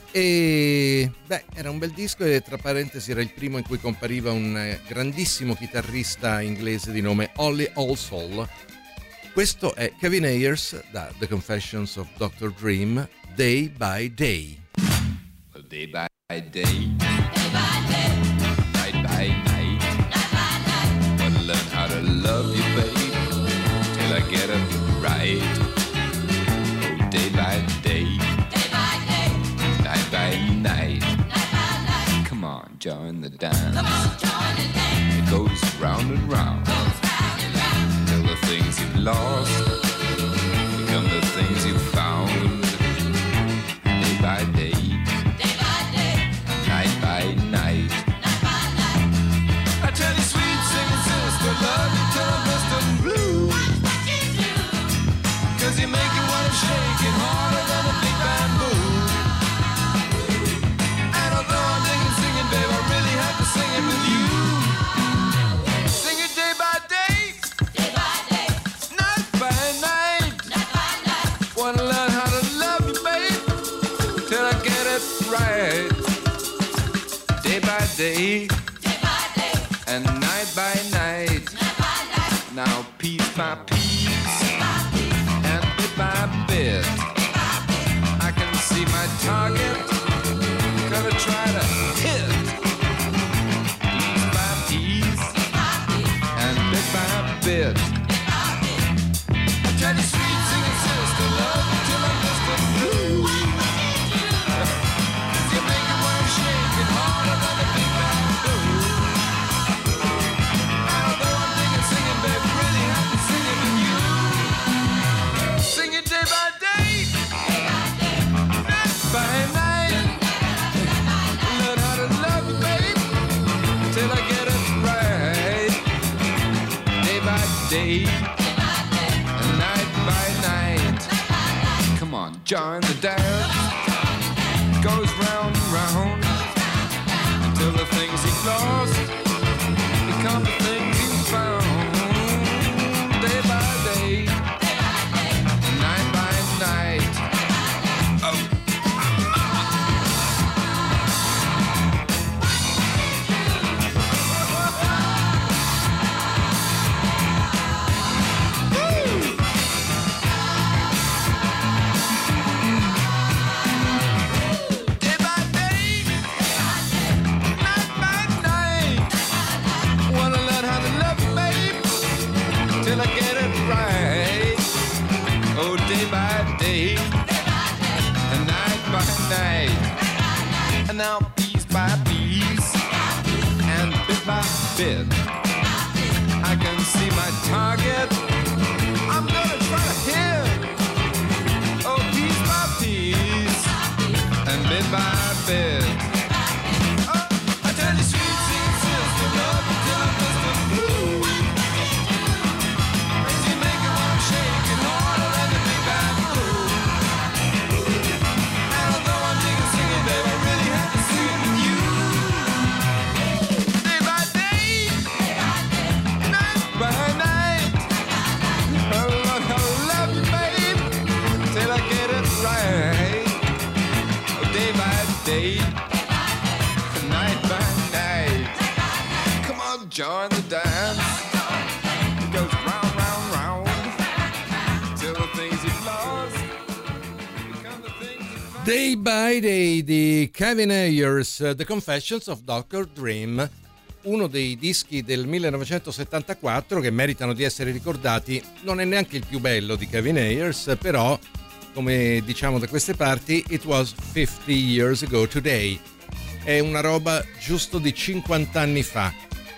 E beh, era un bel disco e tra parentesi era il primo in cui compariva un grandissimo chitarrista inglese di nome Ollie Allsoul. Questo è Kevin Ayers da The Confessions of doctor Dream, Day by Day. Well, day by day, day by day, night by night, night by night. Wanna learn how to love you, babe, till I get it right. Oh, day by day, day by day, night by night, night by night. Come on, join the dance. Come on, join the dance. It goes round and round. Goes round and round. Till the things you've lost become the things you've found. Day by day, day by day, night by night, night by night. I tell you, sweet singing sister, love you till I'm just a blue. That's what you do. 'Cause you make it wanna shake it harder than a big bamboo. And although I'm digging singing, babe, I really have to sing it with you. Sing it day by day, day by day, night by night, night by night. Wanna learn how to love you, babe, till I get it right. Day by day, day by day, and night by night, night by night. Now piece by piece, bit. I tried to sweet singing sister love you till I'm just a blue. You make it wanna shake it harder than a big bad blue. And although I'm thinking singing, babe, really happy singing with you. Sing it day by day, night by night. Learn how to love you, babe, till I get it right. Day by day, night by night. Come on, join the dance. Goes round and round until the things you've lost become the things you found. Day by day, night by night. Oh. Day by day, night by night. Wanna learn how to love you, babe, till I get it right. Oh, day by day, and night by night. And now piece by piece, and bit by bit, I can see my target. I'm gonna try to hit. Oh, piece by piece, and bit by bit. Oh, I tell you, sweet, sweet sister, love you till I'm just a blue. You make it wanna shake it harder than the big bad blue. And although I'm digging singing, babe, I really have to sing it with you. Day by day, night by night. I love, I love you, babe, till I get it right. Oh, day by day, night by night. Come on, join the dance. It goes round, round, round till the things you've lost become the things you found. Day by Day di Kevin Ayers, The Confessions of doctor Dream, uno dei dischi del millenovecentosettantaquattro che meritano di essere ricordati. Non è neanche il più bello di Kevin Ayers, però, come diciamo da queste parti, it was fifty years ago today. È una roba giusto di cinquanta anni fa.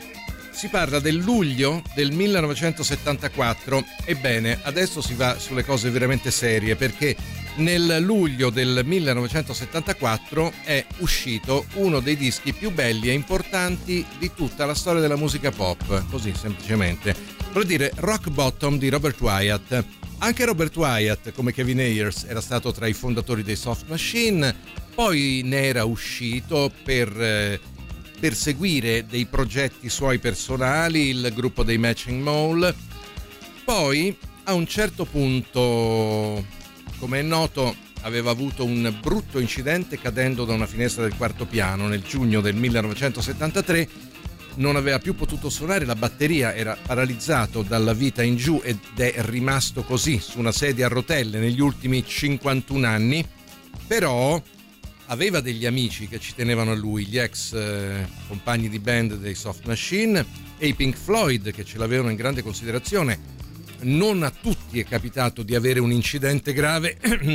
Si parla del luglio del millenovecentosettantaquattro. Ebbene, adesso si va sulle cose veramente serie, perché nel luglio del millenovecentosettantaquattro è uscito uno dei dischi più belli e importanti di tutta la storia della musica pop, così semplicemente. Vuol dire Rock Bottom di Robert Wyatt. Anche Robert Wyatt, come Kevin Ayers, era stato tra i fondatori dei Soft Machine, poi ne era uscito per eh, perseguire dei progetti suoi personali, il gruppo dei Matching Mole. Poi, a un certo punto, come è noto, aveva avuto un brutto incidente cadendo da una finestra del quarto piano nel giugno del millenovecentosettantatré. Non aveva più potuto suonare la batteria, era paralizzato dalla vita in giù ed è rimasto così su una sedia a rotelle negli ultimi cinquantuno anni. Però aveva degli amici che ci tenevano a lui, gli ex eh, compagni di band dei Soft Machine e i Pink Floyd, che ce l'avevano in grande considerazione. Non a tutti è capitato di avere un incidente grave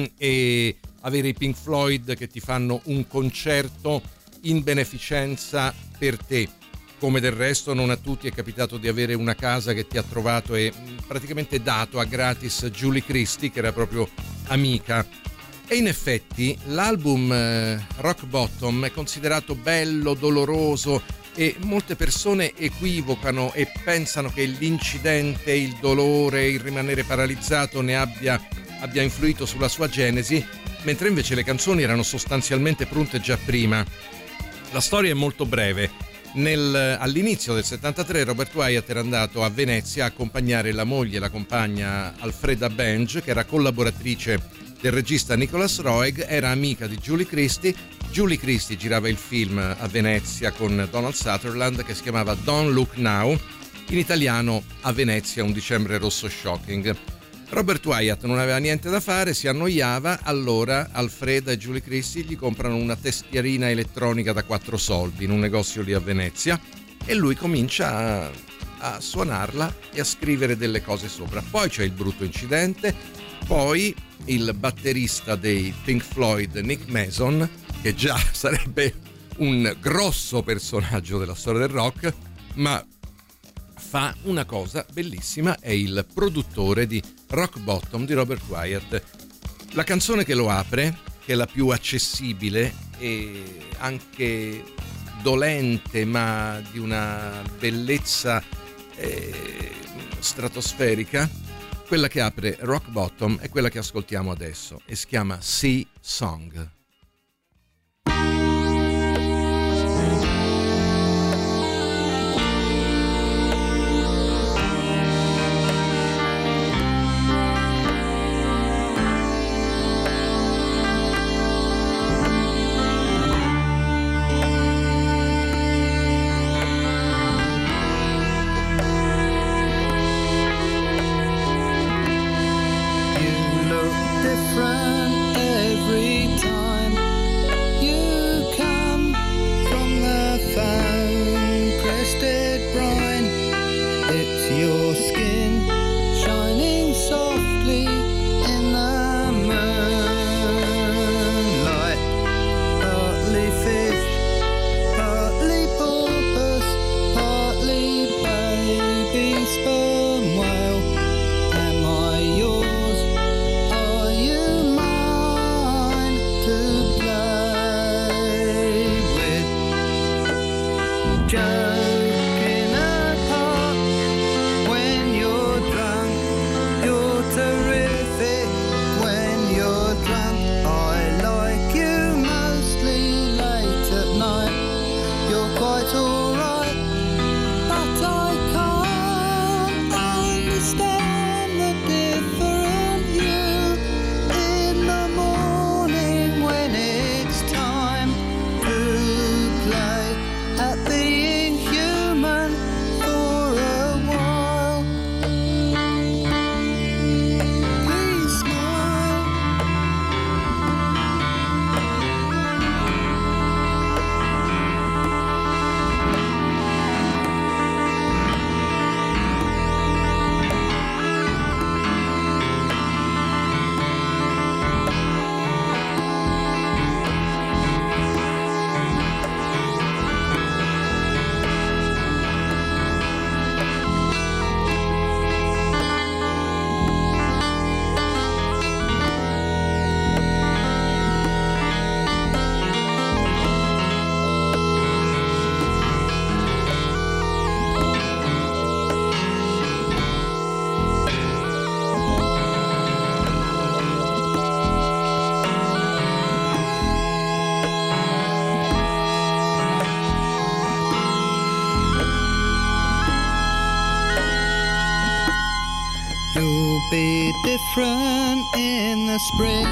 e avere i Pink Floyd che ti fanno un concerto in beneficenza per te, come del resto non a tutti è capitato di avere una casa che ti ha trovato e praticamente dato a gratis Julie Christie, che era proprio amica. E in effetti l'album eh, Rock Bottom è considerato bello, doloroso, e molte persone equivocano e pensano che l'incidente, il dolore, il rimanere paralizzato ne abbia, abbia influito sulla sua genesi, mentre invece le canzoni erano sostanzialmente pronte già prima. La storia è molto breve. Nel, all'inizio del settantatré Robert Wyatt era andato a Venezia a accompagnare la moglie, la compagna Alfreda Benge, che era collaboratrice del regista Nicholas Roeg, era amica di Julie Christie. Julie Christie girava il film a Venezia con Donald Sutherland che si chiamava Don't Look Now, in italiano A Venezia un dicembre rosso shocking. Robert Wyatt non aveva niente da fare, si annoiava, allora Alfreda e Julie Christie gli comprano una testierina elettronica da quattro soldi in un negozio lì a Venezia e lui comincia a, a suonarla e a scrivere delle cose sopra. Poi c'è il brutto incidente, poi il batterista dei Pink Floyd, Nick Mason, che già sarebbe un grosso personaggio della storia del rock, ma fa una cosa bellissima, è il produttore di Rock Bottom di Robert Wyatt. La canzone che lo apre, che è la più accessibile e anche dolente, ma di una bellezza eh, stratosferica, quella che apre Rock Bottom è quella che ascoltiamo adesso e si chiama Sea Song. Different in the spring.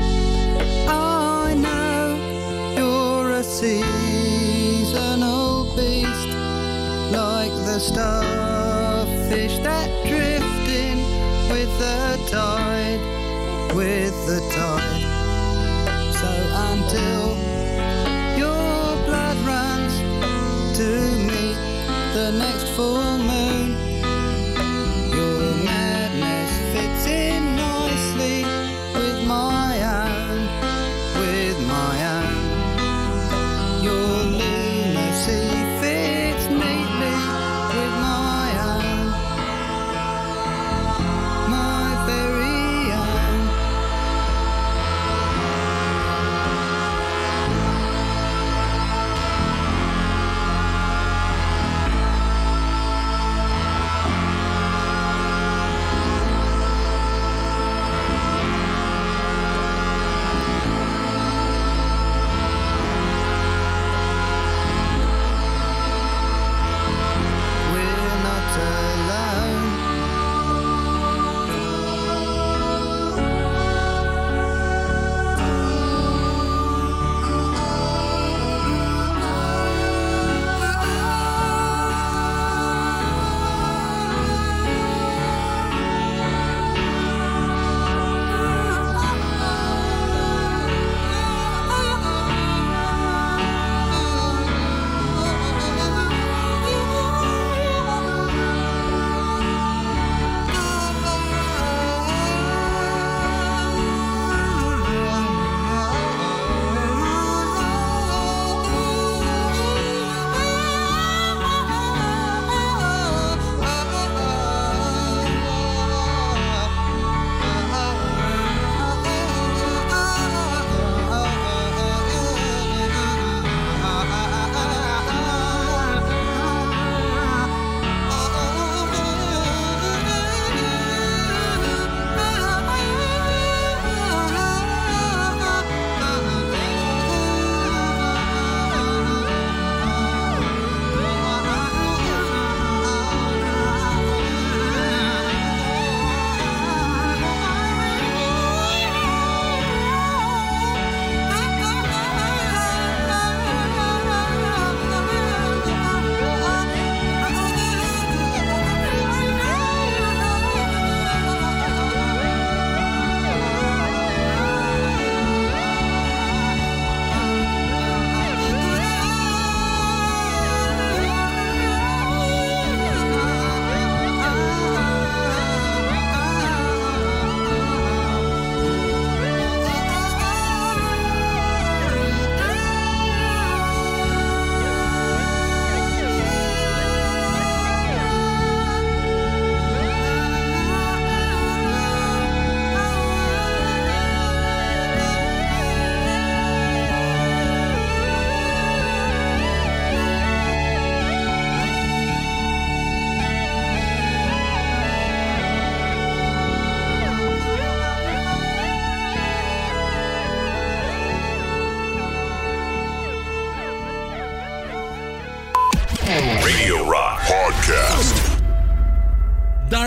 I know you're a seasonal beast, like the starfish that drift in with the tide, with the tide. So until your blood runs to meet the next full moon, your madness fits in nicely with my own, with my own. Your lunacy fits neatly with my own, my very own.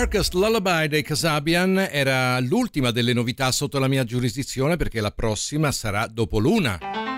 Darkest Lullaby dei Kasabian era l'ultima delle novità sotto la mia giurisdizione, perché la prossima sarà dopo l'una.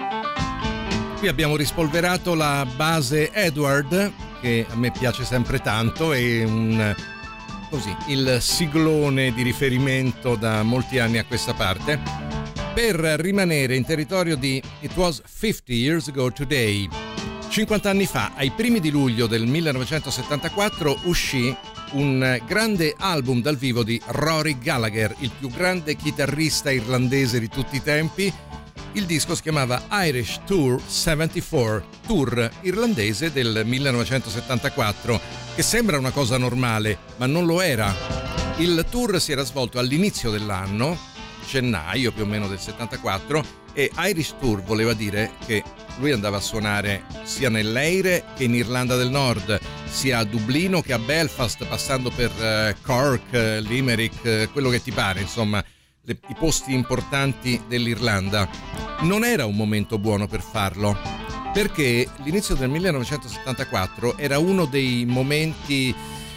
Qui abbiamo rispolverato la base Edward, che a me piace sempre tanto, e un, così, il siglone di riferimento da molti anni a questa parte, per rimanere in territorio di It Was fifty Years Ago Today. cinquanta anni fa, ai primi di luglio del millenovecentosettantaquattro, uscì un grande album dal vivo di Rory Gallagher, il più grande chitarrista irlandese di tutti i tempi. Il disco si chiamava Irish Tour settantaquattro, tour irlandese del millenovecentosettantaquattro, che sembra una cosa normale, ma non lo era. Il tour si era svolto all'inizio dell'anno, gennaio più o meno del settantaquattro, e Irish Tour voleva dire che lui andava a suonare sia nell'Eire che in Irlanda del Nord, sia a Dublino che a Belfast, passando per uh, Cork, uh, Limerick, uh, quello che ti pare, insomma, le, i posti importanti dell'Irlanda. Non era un momento buono per farlo, perché l'inizio del millenovecentosettantaquattro era uno dei momenti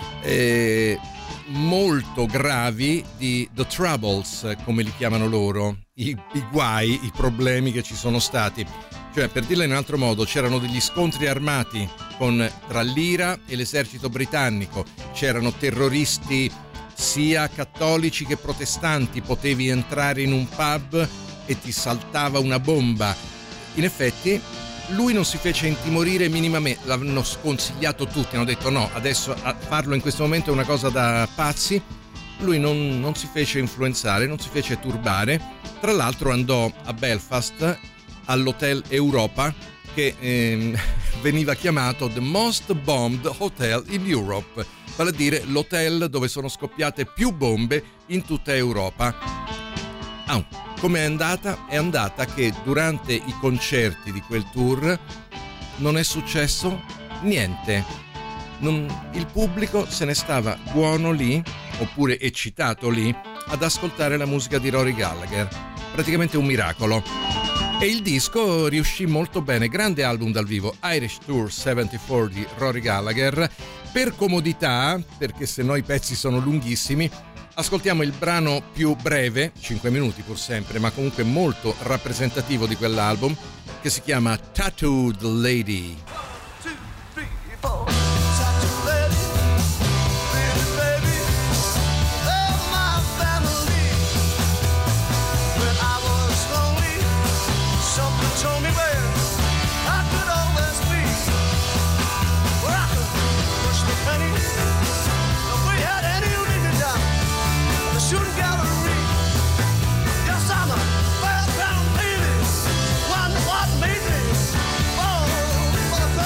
eh, molto gravi di The Troubles, come li chiamano loro, i, i guai, i problemi che ci sono stati. Cioè, per dirla in un altro modo, c'erano degli scontri armati con, tra l'Ira e l'esercito britannico, c'erano terroristi sia cattolici che protestanti, potevi entrare in un pub e ti saltava una bomba. In effetti lui non si fece intimorire minimamente, l'hanno sconsigliato tutti, hanno detto no, adesso farlo in questo momento è una cosa da pazzi. Lui non, non si fece influenzare, non si fece turbare. Tra l'altro andò a Belfast all'Hotel Europa, che eh, veniva chiamato The Most Bombed Hotel in Europe, vale a dire l'hotel dove sono scoppiate più bombe in tutta Europa. Ah, come è andata? È andata che durante i concerti di quel tour non è successo niente. Non, il pubblico se ne stava buono lì, oppure eccitato lì, ad ascoltare la musica di Rory Gallagher. Praticamente un miracolo. E il disco riuscì molto bene, grande album dal vivo, Irish Tour settantaquattro di Rory Gallagher. Per comodità, perché se no i pezzi sono lunghissimi, ascoltiamo il brano più breve, cinque minuti pur sempre, ma comunque molto rappresentativo di quell'album, che si chiama Tattooed Lady. What made me fall for the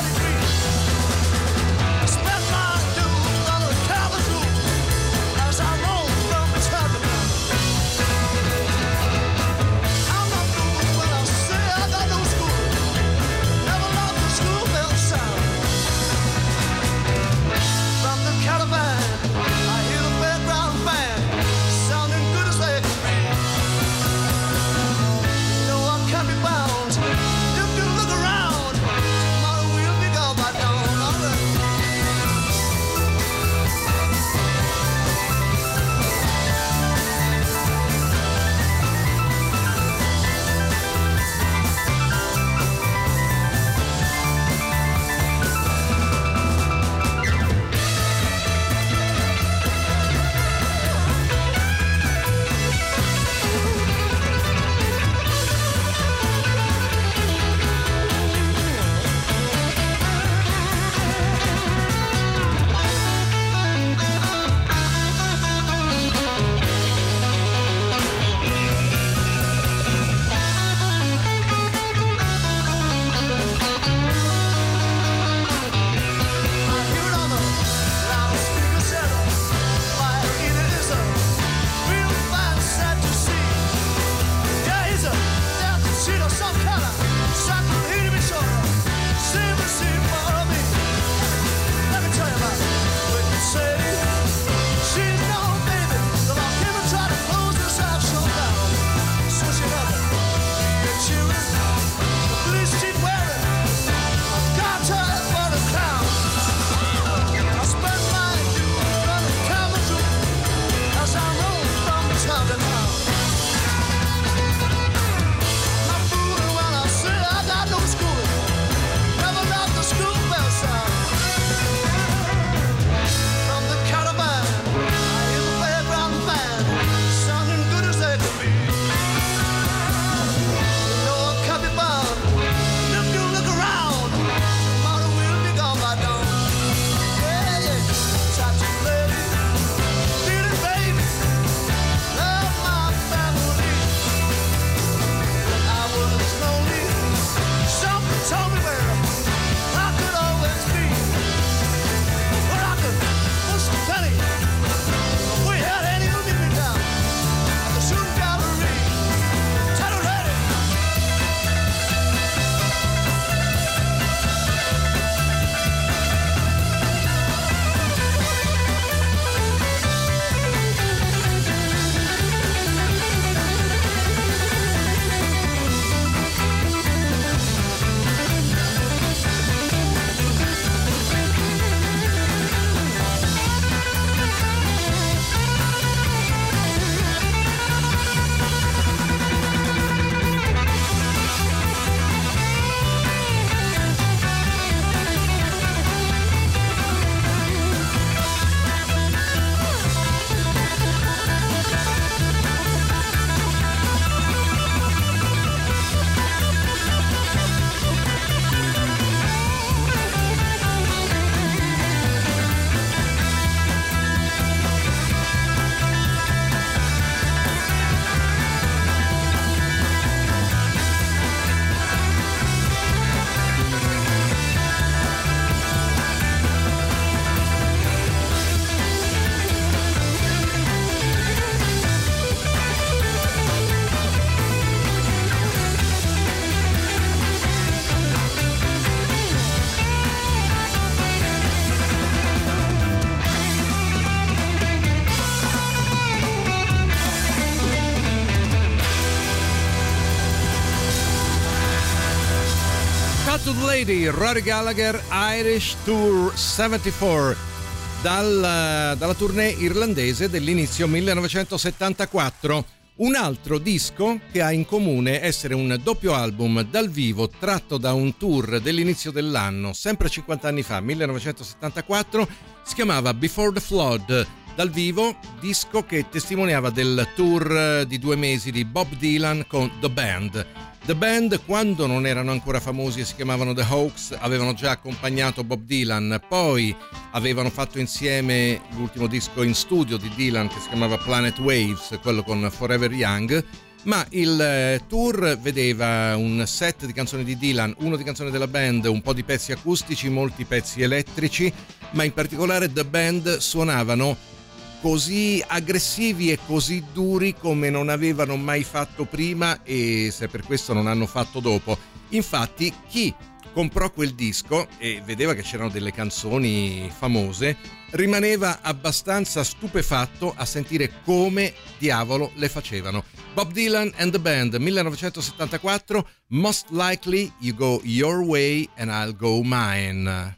Lady, Rory Gallagher, Irish Tour settantaquattro, dal, dalla tournée irlandese dell'inizio millenovecentosettantaquattro. Un altro disco che ha in comune essere un doppio album dal vivo tratto da un tour dell'inizio dell'anno, sempre cinquanta anni fa, millenovecentosettantaquattro, si chiamava Before the Flood. Dal vivo, disco che testimoniava del tour di due mesi di Bob Dylan con The Band. The Band, quando non erano ancora famosi e si chiamavano The Hawks, avevano già accompagnato Bob Dylan, poi avevano fatto insieme l'ultimo disco in studio di Dylan che si chiamava Planet Waves, quello con Forever Young, ma il tour vedeva un set di canzoni di Dylan, uno di canzoni della band, un po' di pezzi acustici, molti pezzi elettrici, ma in particolare The Band suonavano così aggressivi e così duri come non avevano mai fatto prima, e se per questo non hanno fatto dopo. Infatti chi comprò quel disco e vedeva che c'erano delle canzoni famose rimaneva abbastanza stupefatto a sentire come diavolo le facevano. Bob Dylan and the Band, millenovecentosettantaquattro, Most Likely You Go Your Way and I'll Go Mine.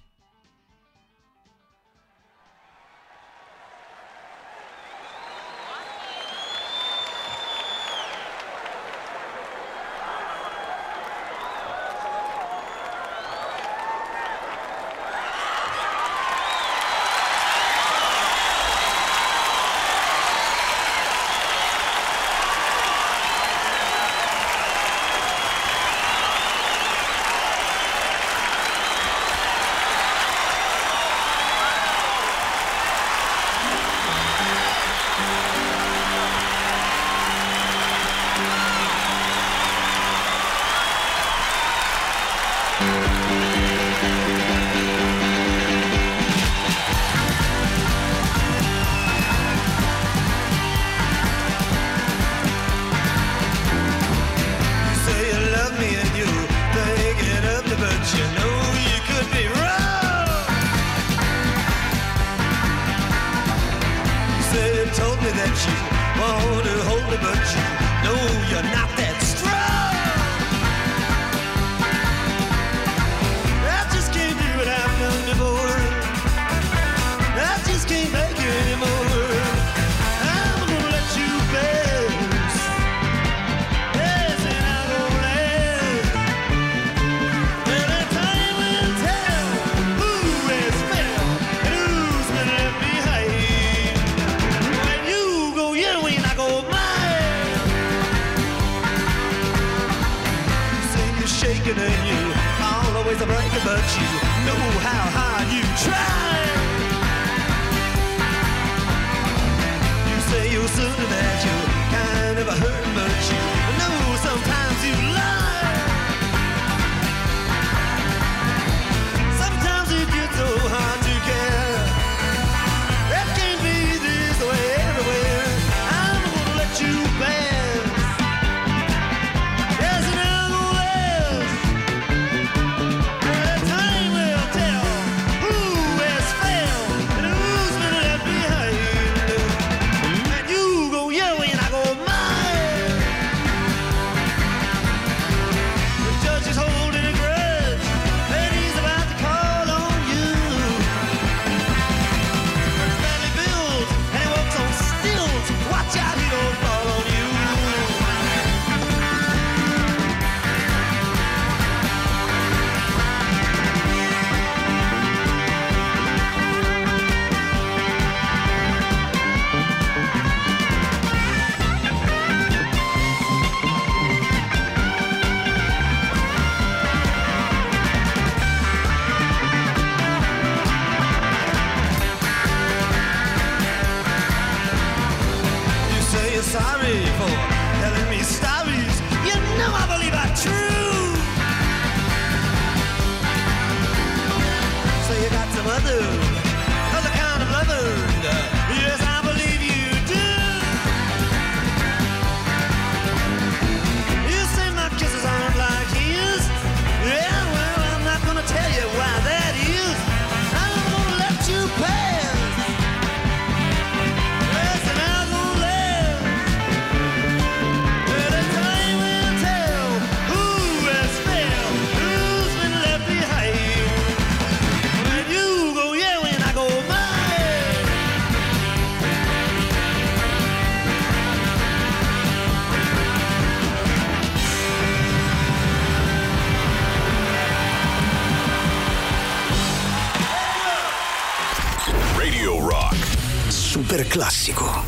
classico.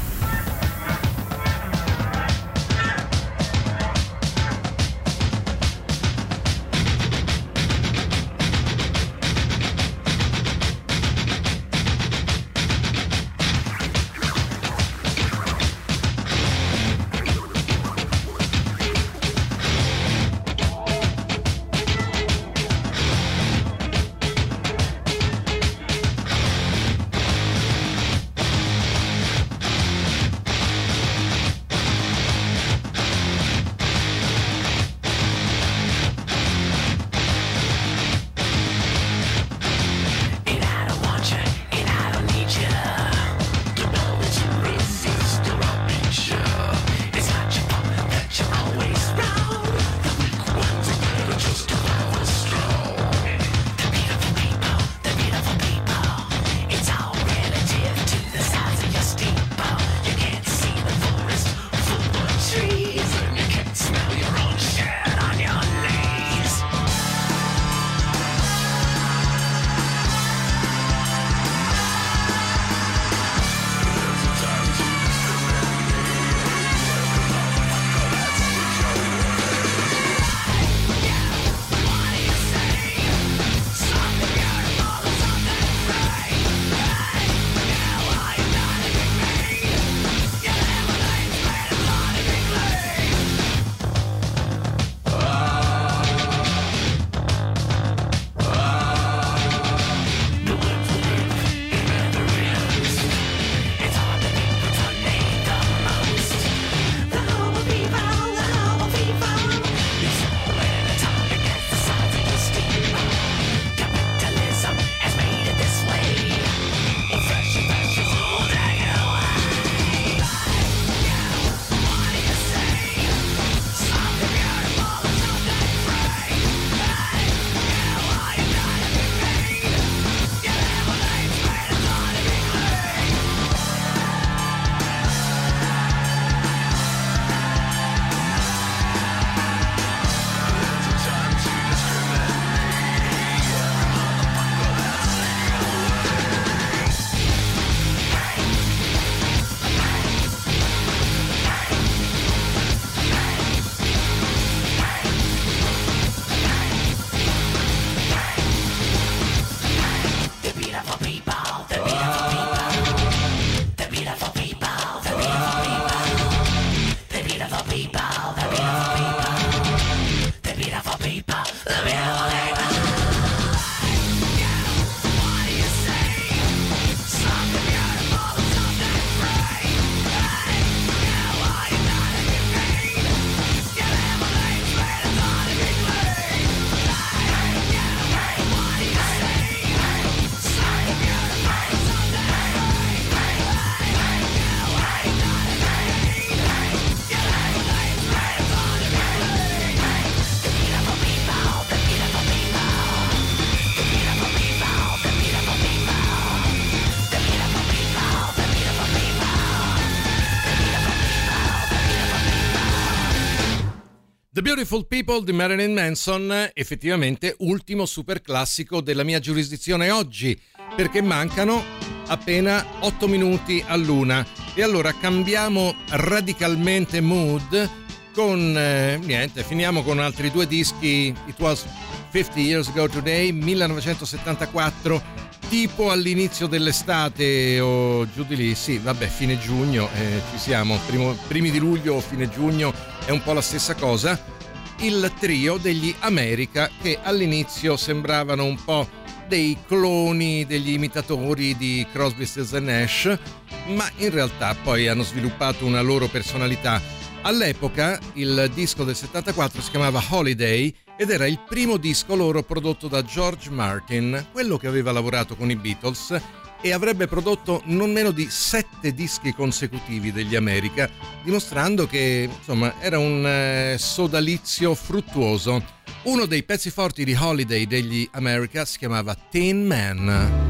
The Beautiful People di Marilyn Manson, effettivamente ultimo super classico della mia giurisdizione oggi, perché mancano appena otto minuti all'una. E allora cambiamo radicalmente mood con, eh, niente, finiamo con altri due dischi. It was fifty years ago today, millenovecentosettantaquattro, tipo all'inizio dell'estate o giù di lì, sì, vabbè, fine giugno, eh, ci siamo, primo, primi di luglio o fine giugno, è un po' la stessa cosa. Il trio degli America, che all'inizio sembravano un po' dei cloni, degli imitatori di Crosby, Stills and Nash, ma in realtà poi hanno sviluppato una loro personalità. All'epoca il disco del settantaquattro si chiamava Holiday ed era il primo disco loro prodotto da George Martin, quello che aveva lavorato con i Beatles e avrebbe prodotto non meno di sette dischi consecutivi degli America, dimostrando che insomma era un eh, sodalizio fruttuoso. Uno dei pezzi forti di Holiday degli America si chiamava Tin Man.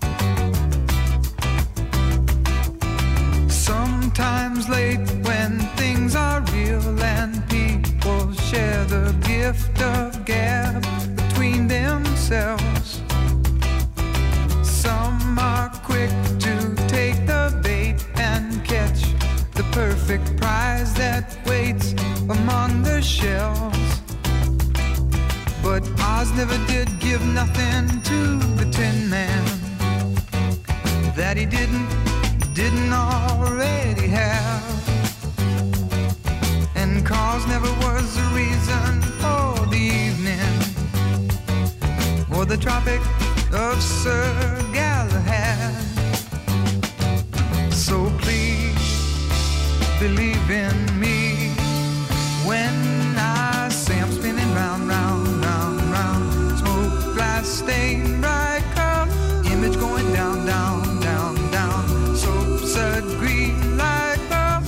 Sometimes late when themselves. Some are quick to take the bait and catch the perfect prize that waits among the shells. But Oz never did give nothing to the Tin Man that he didn't, didn't already have. And cause never was the reason for the evening or the Tropic of Sir Galahad. So please believe in me when I say I'm spinning round, round, round, round. Smoke glass stained bright curl, image going down, down, down, down. Soap sud green light bulb.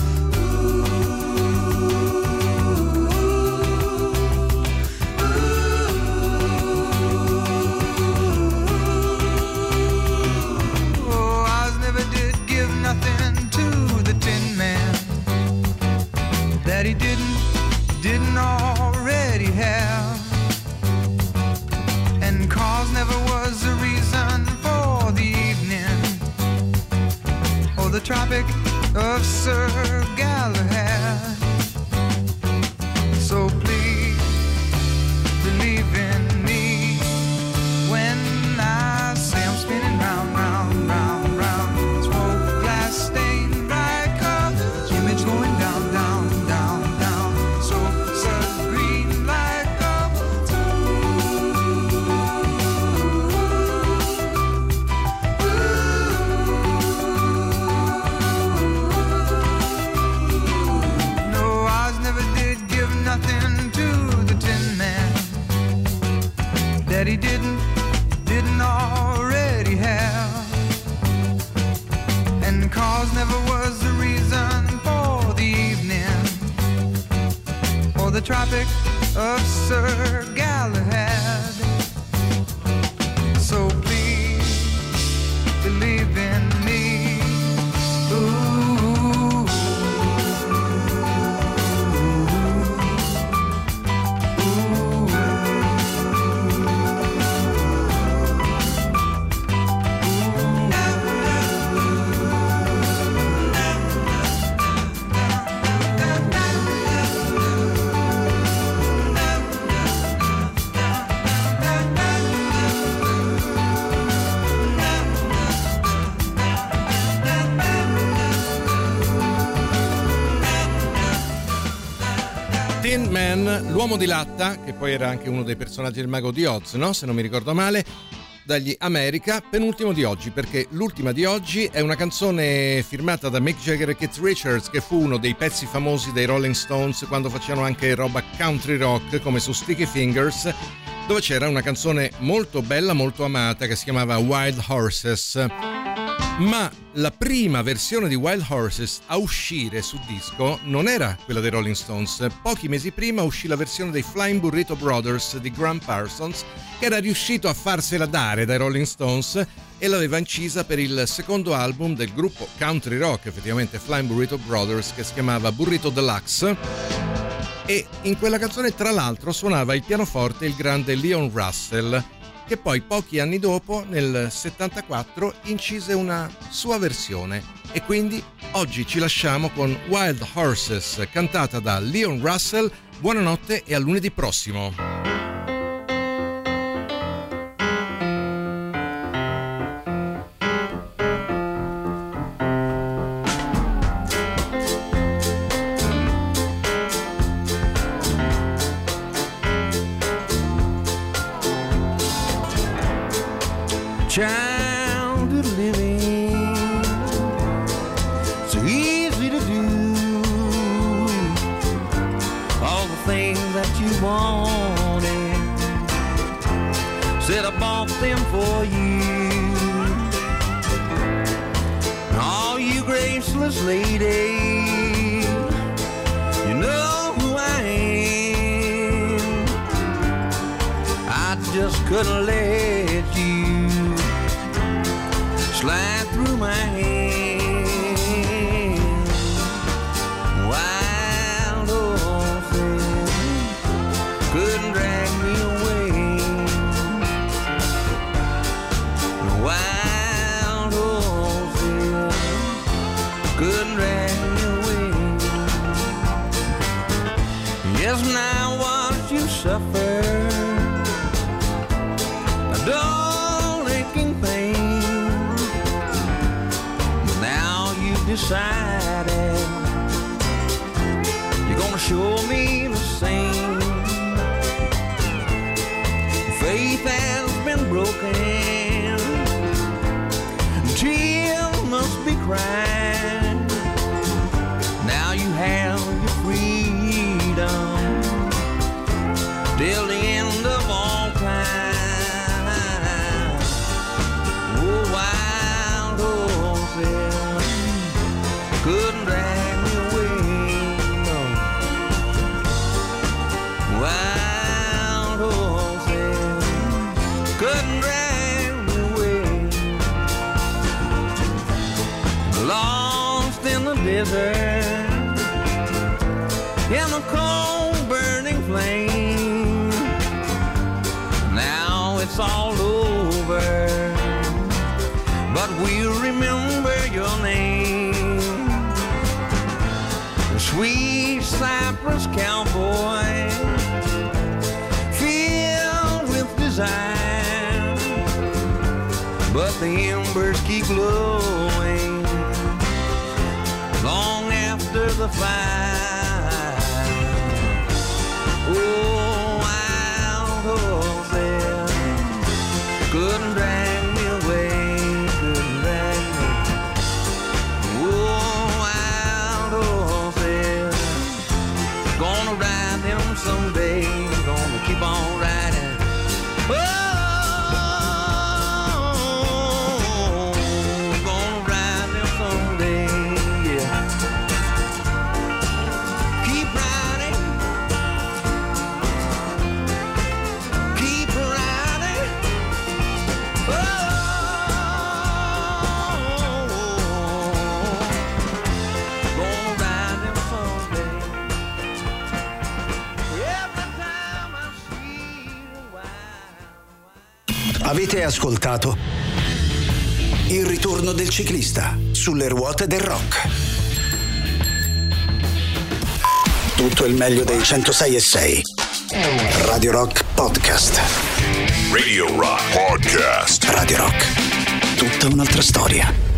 Oh, Oz never did give nothing to the Tin Man that he didn't, didn't already have. And cause never was the reason for the evening or the Tropic of Sir Galahad. So please believe in me when I say I'm spinning round, round, round, round. Smoke glass stained bright cup, image going down, down, down, down. So sun green light up. No, Oz never did give nothing to the Tin Man that he didn't, didn't already have. And cause never was the reason for the evening or the Tropic of Sir Galahad. So please believe in me. Ooh. Tin Man, l'uomo di latta, che poi era anche uno dei personaggi del Mago di Oz, no? Se non mi ricordo male, dagli America, penultimo di oggi, perché l'ultima di oggi è una canzone firmata da Mick Jagger e Keith Richards, che fu uno dei pezzi famosi dei Rolling Stones quando facevano anche roba country rock, come su Sticky Fingers, dove c'era una canzone molto bella, molto amata, che si chiamava Wild Horses. Ma la prima versione di Wild Horses a uscire su disco non era quella dei Rolling Stones. Pochi mesi prima uscì la versione dei Flying Burrito Brothers di Graham Parsons, che era riuscito a farsela dare dai Rolling Stones e l'aveva incisa per il secondo album del gruppo country rock, effettivamente Flying Burrito Brothers, che si chiamava Burrito Deluxe. E in quella canzone, tra l'altro, suonava il pianoforte il grande Leon Russell, che poi pochi anni dopo, nel settantaquattro, incise una sua versione. E quindi oggi ci lasciamo con Wild Horses, cantata da Leon Russell. Buonanotte e a lunedì prossimo. Childhood living, so easy to do. All the things that you wanted, said I bought them for you. All you graceless ladies, you know who I am. I just couldn't let you slide through my hands. Wild horses couldn't drag me away. Yes, now watch you suffer a dull aching pain. Now you've decided you're gonna show me the same. Faith has been broken, tears must be cried. Now you have your freedom till the end of all time. Oh, wild horses couldn't drag me away, no. Wild horses couldn't drag me away. Lost in the desert, in the cold burning flame. Now it's all over, but we'll remember your name. The sweet cypress cowboy, filled with desire, but the embers keep glowing long after the fire. Oh, wild horses couldn't drag me away, couldn't drag me. Oh, wild horses, gonna ride them someday, gonna keep on riding. Oh, gonna ride them someday, yeah. Keep riding, keep riding. Oh, gonna ride them someday. Every time I see the wild. Avete ascoltato Il ritorno del ciclista sulle ruote del rock. Tutto il meglio dei centosei e sei. Radio Rock Podcast. Radio Rock Podcast. Radio Rock. Tutta un'altra storia.